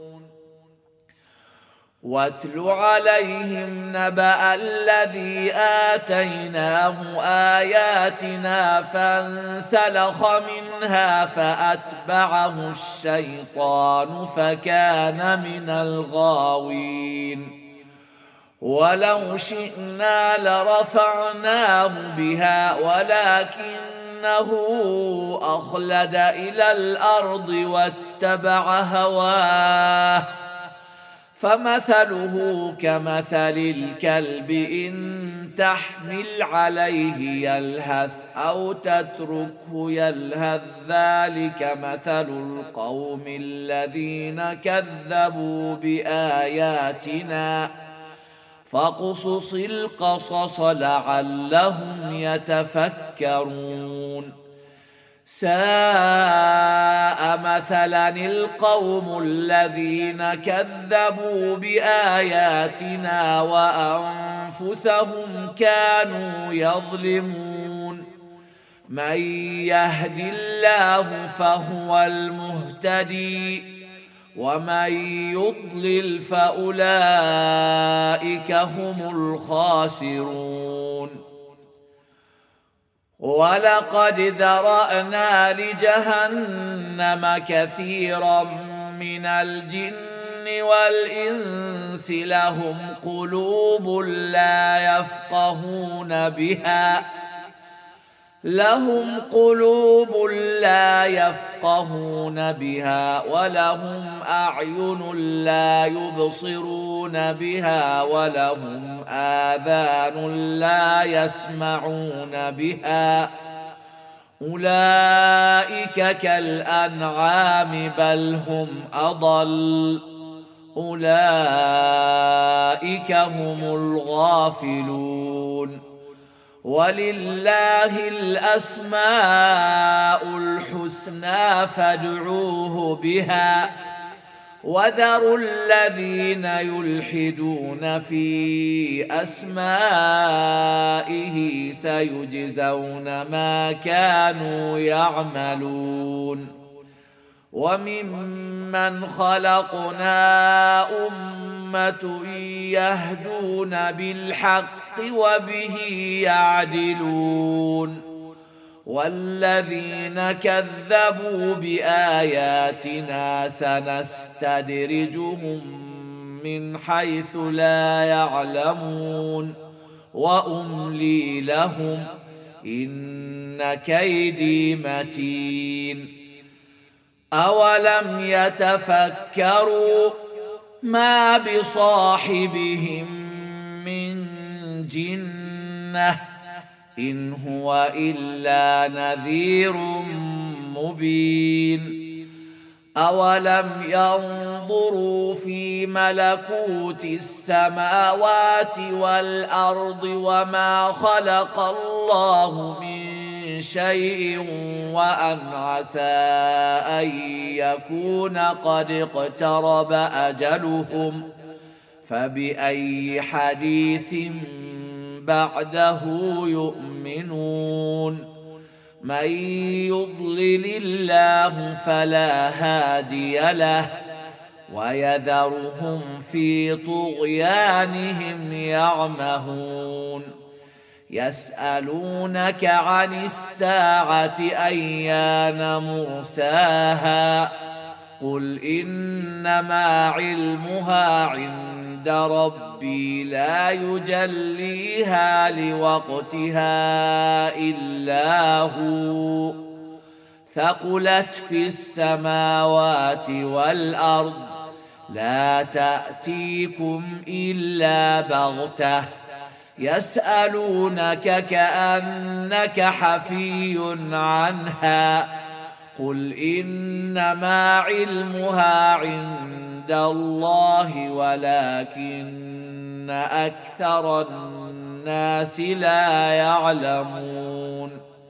Speaker 1: واتل عليهم نبأ الذي آتيناه آياتنا فانسلخ منها فأتبعه الشيطان فكان من الغاوين. ولو شئنا لرفعناه بها ولكنه أخلد إلى الأرض واتبع هواه فمثله كمثل الكلب إن تحمل عليه يلهث أو تتركه يلهث ذلك مثل القوم الذين كذبوا بآياتنا فاقصص القصص لعلهم يتفكرون. ساء مثلا القوم الذين كذبوا بآياتنا وأنفسهم كانوا يظلمون. من يهد الله فهو المهتدي ومن يضلل فأولئك هم الخاسرون. ولقد ذرأنا لجهنم كثيرا من الجن والإنس لهم قلوب لا يفقهون بها لهم قلوب لا يفقهون بها ولهم أعين لا يبصرون بها ولهم آذان لا يسمعون بها أولئك كالأنعام بل هم أضل أولئك هم الغافلون. ولله الأسماء الحسنى فادعوه بها وذروا الذين يلحدون في أسمائه سيجزون ما كانوا يعملون. وممن خلقنا أمة يهدون بالحق وبه يعدلون والذين كذبوا بآياتنا سنستدرجهم من حيث لا يعلمون وأملي لهم إن كيدي متين. أولم يتفكروا ما بصاحبهم من جنة إن هو إلا نذير مبين أولم ينظروا في ملكوت السماوات والأرض وما خلق الله من شيء وأن عسى أن يكون قد اقترب أجلهم فبأي حديث بعده يؤمنون من يضلل الله فلا هادي له ويذرهم في طغيانهم يعمهون يسألونك عن الساعة أيان مرساها قل إنما علمها عند ربي لا يجليها لوقتها إلا هو ثقلت في السماوات والأرض لا تأتيكم إلا بغتة يسألونك كأنك حفي عنها قل إنما علمها عند الله ولكن أكثر الناس لا يعلمون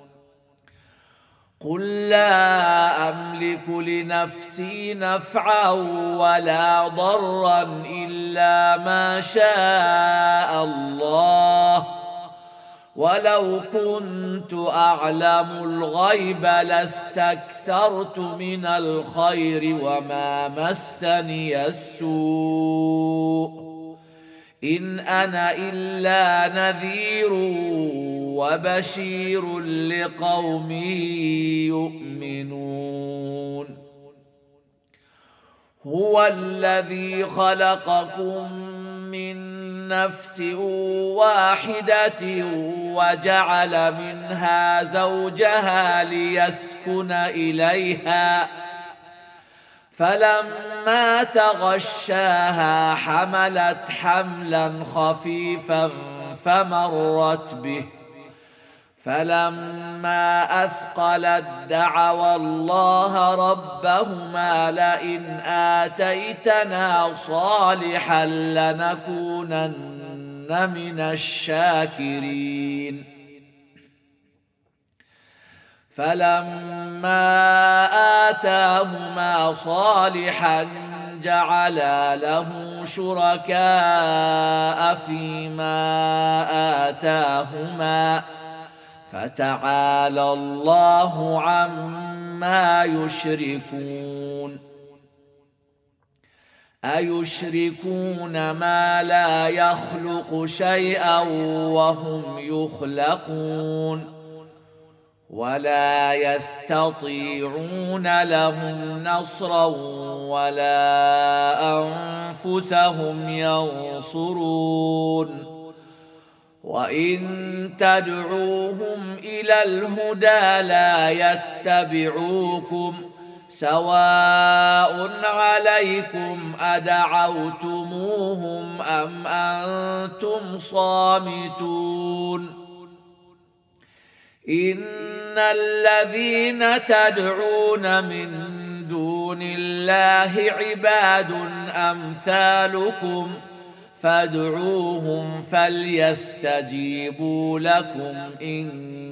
Speaker 1: قل لا أملك لنفسي نفعا ولا ضرا إلا ما شاء الله ولو كنت أعلم الغيب لاستكثرت من الخير وما مسني السوء إن أنا إلا نذير وبشير لقوم يؤمنون هو الذي خلقكم من نفس واحدة وجعل منها زوجها ليسكن إليها فلما تغشاها حملت حملا خفيفا فمرت به فلما أثقلت دعوا الله ربهما لئن آتيتنا صالحا لنكونن من الشاكرين فلما آتاهما صالحا جعلا له شركاء فيما آتاهما فتعالى الله عما يشركون أيشركون ما لا يخلق شيئا وهم يخلقون ولا يستطيعون لهم نصرا ولا أنفسهم ينصرون وإن تدعوهم إلى الهدى لا يتبعوكم سواء عليكم أدعوتموهم أم أنتم صامتون إن الذين تدعون من دون الله عباد أمثالكم فادعوهم فليستجيبوا لكم إن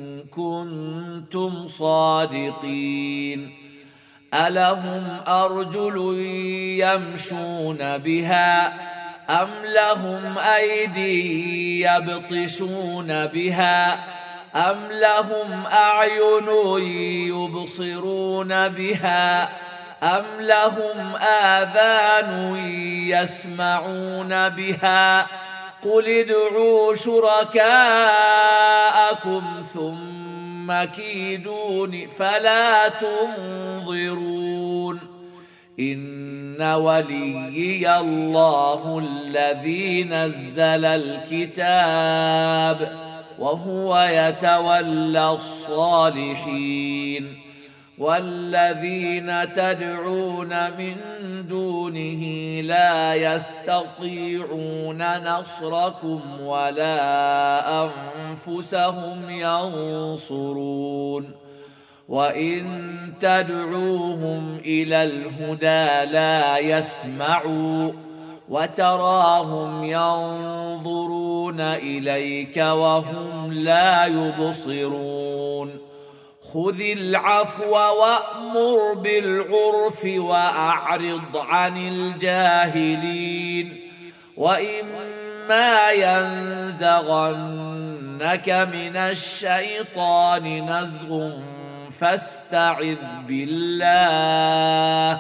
Speaker 1: كنتم صادقين ألهم أرجل يمشون بها أم لهم أيدي يبطشون بها أم لهم أعين يبصرون بها أم لهم آذان يسمعون بها قل ادعوا شركاءكم ثم كيدون فلا تنظرون إن وليي الله الذي نزل الكتاب وهو يتولى الصالحين والذين تدعون من دونه لا يستطيعون نصركم ولا أنفسهم ينصرون وإن تدعوهم إلى الهدى لا يسمعوا وتراهم ينظرون إليك وهم لا يبصرون خذ العفو وأمر بالعرف وأعرض عن الجاهلين وإما ينزغنك من الشيطان نزغ فاستعذ بالله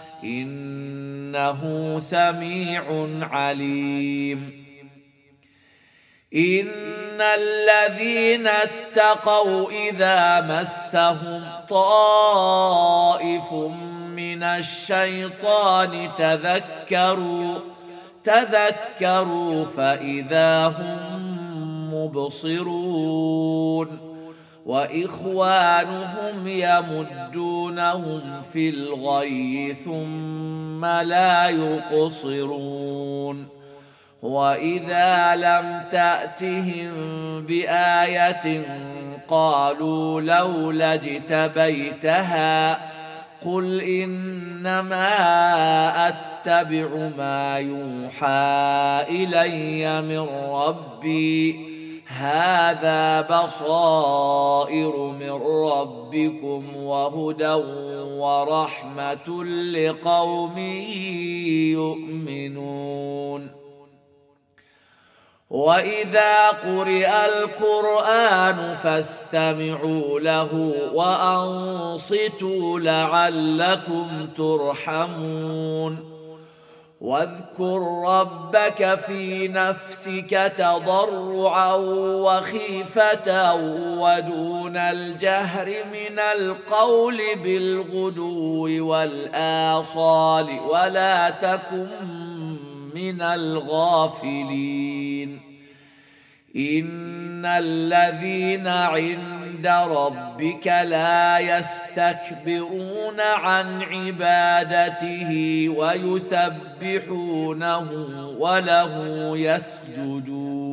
Speaker 1: إنه سميع عليم إن الذين اتقوا إذا مسهم طائف من الشيطان تذكروا تذكروا فإذا هم مبصرون وإخوانهم يمدونهم في الغي ثم لا يقصرون وإذا لم تأتهم بآية قالوا لولا اجتبيتها قل إنما أتبع ما يوحى إلي من ربي هذا بصائر من ربكم وهدى ورحمة لقوم يؤمنون وإذا قرئ القرآن فاستمعوا له وأنصتوا لعلكم ترحمون واذكر ربك في نفسك تضرعا وخيفة ودون الجهر من القول بالغدو والآصال ولا تكن من الغافلين إن الذين عند ربك لا يستكبرون عن عبادته ويسبحونه وله يسجدون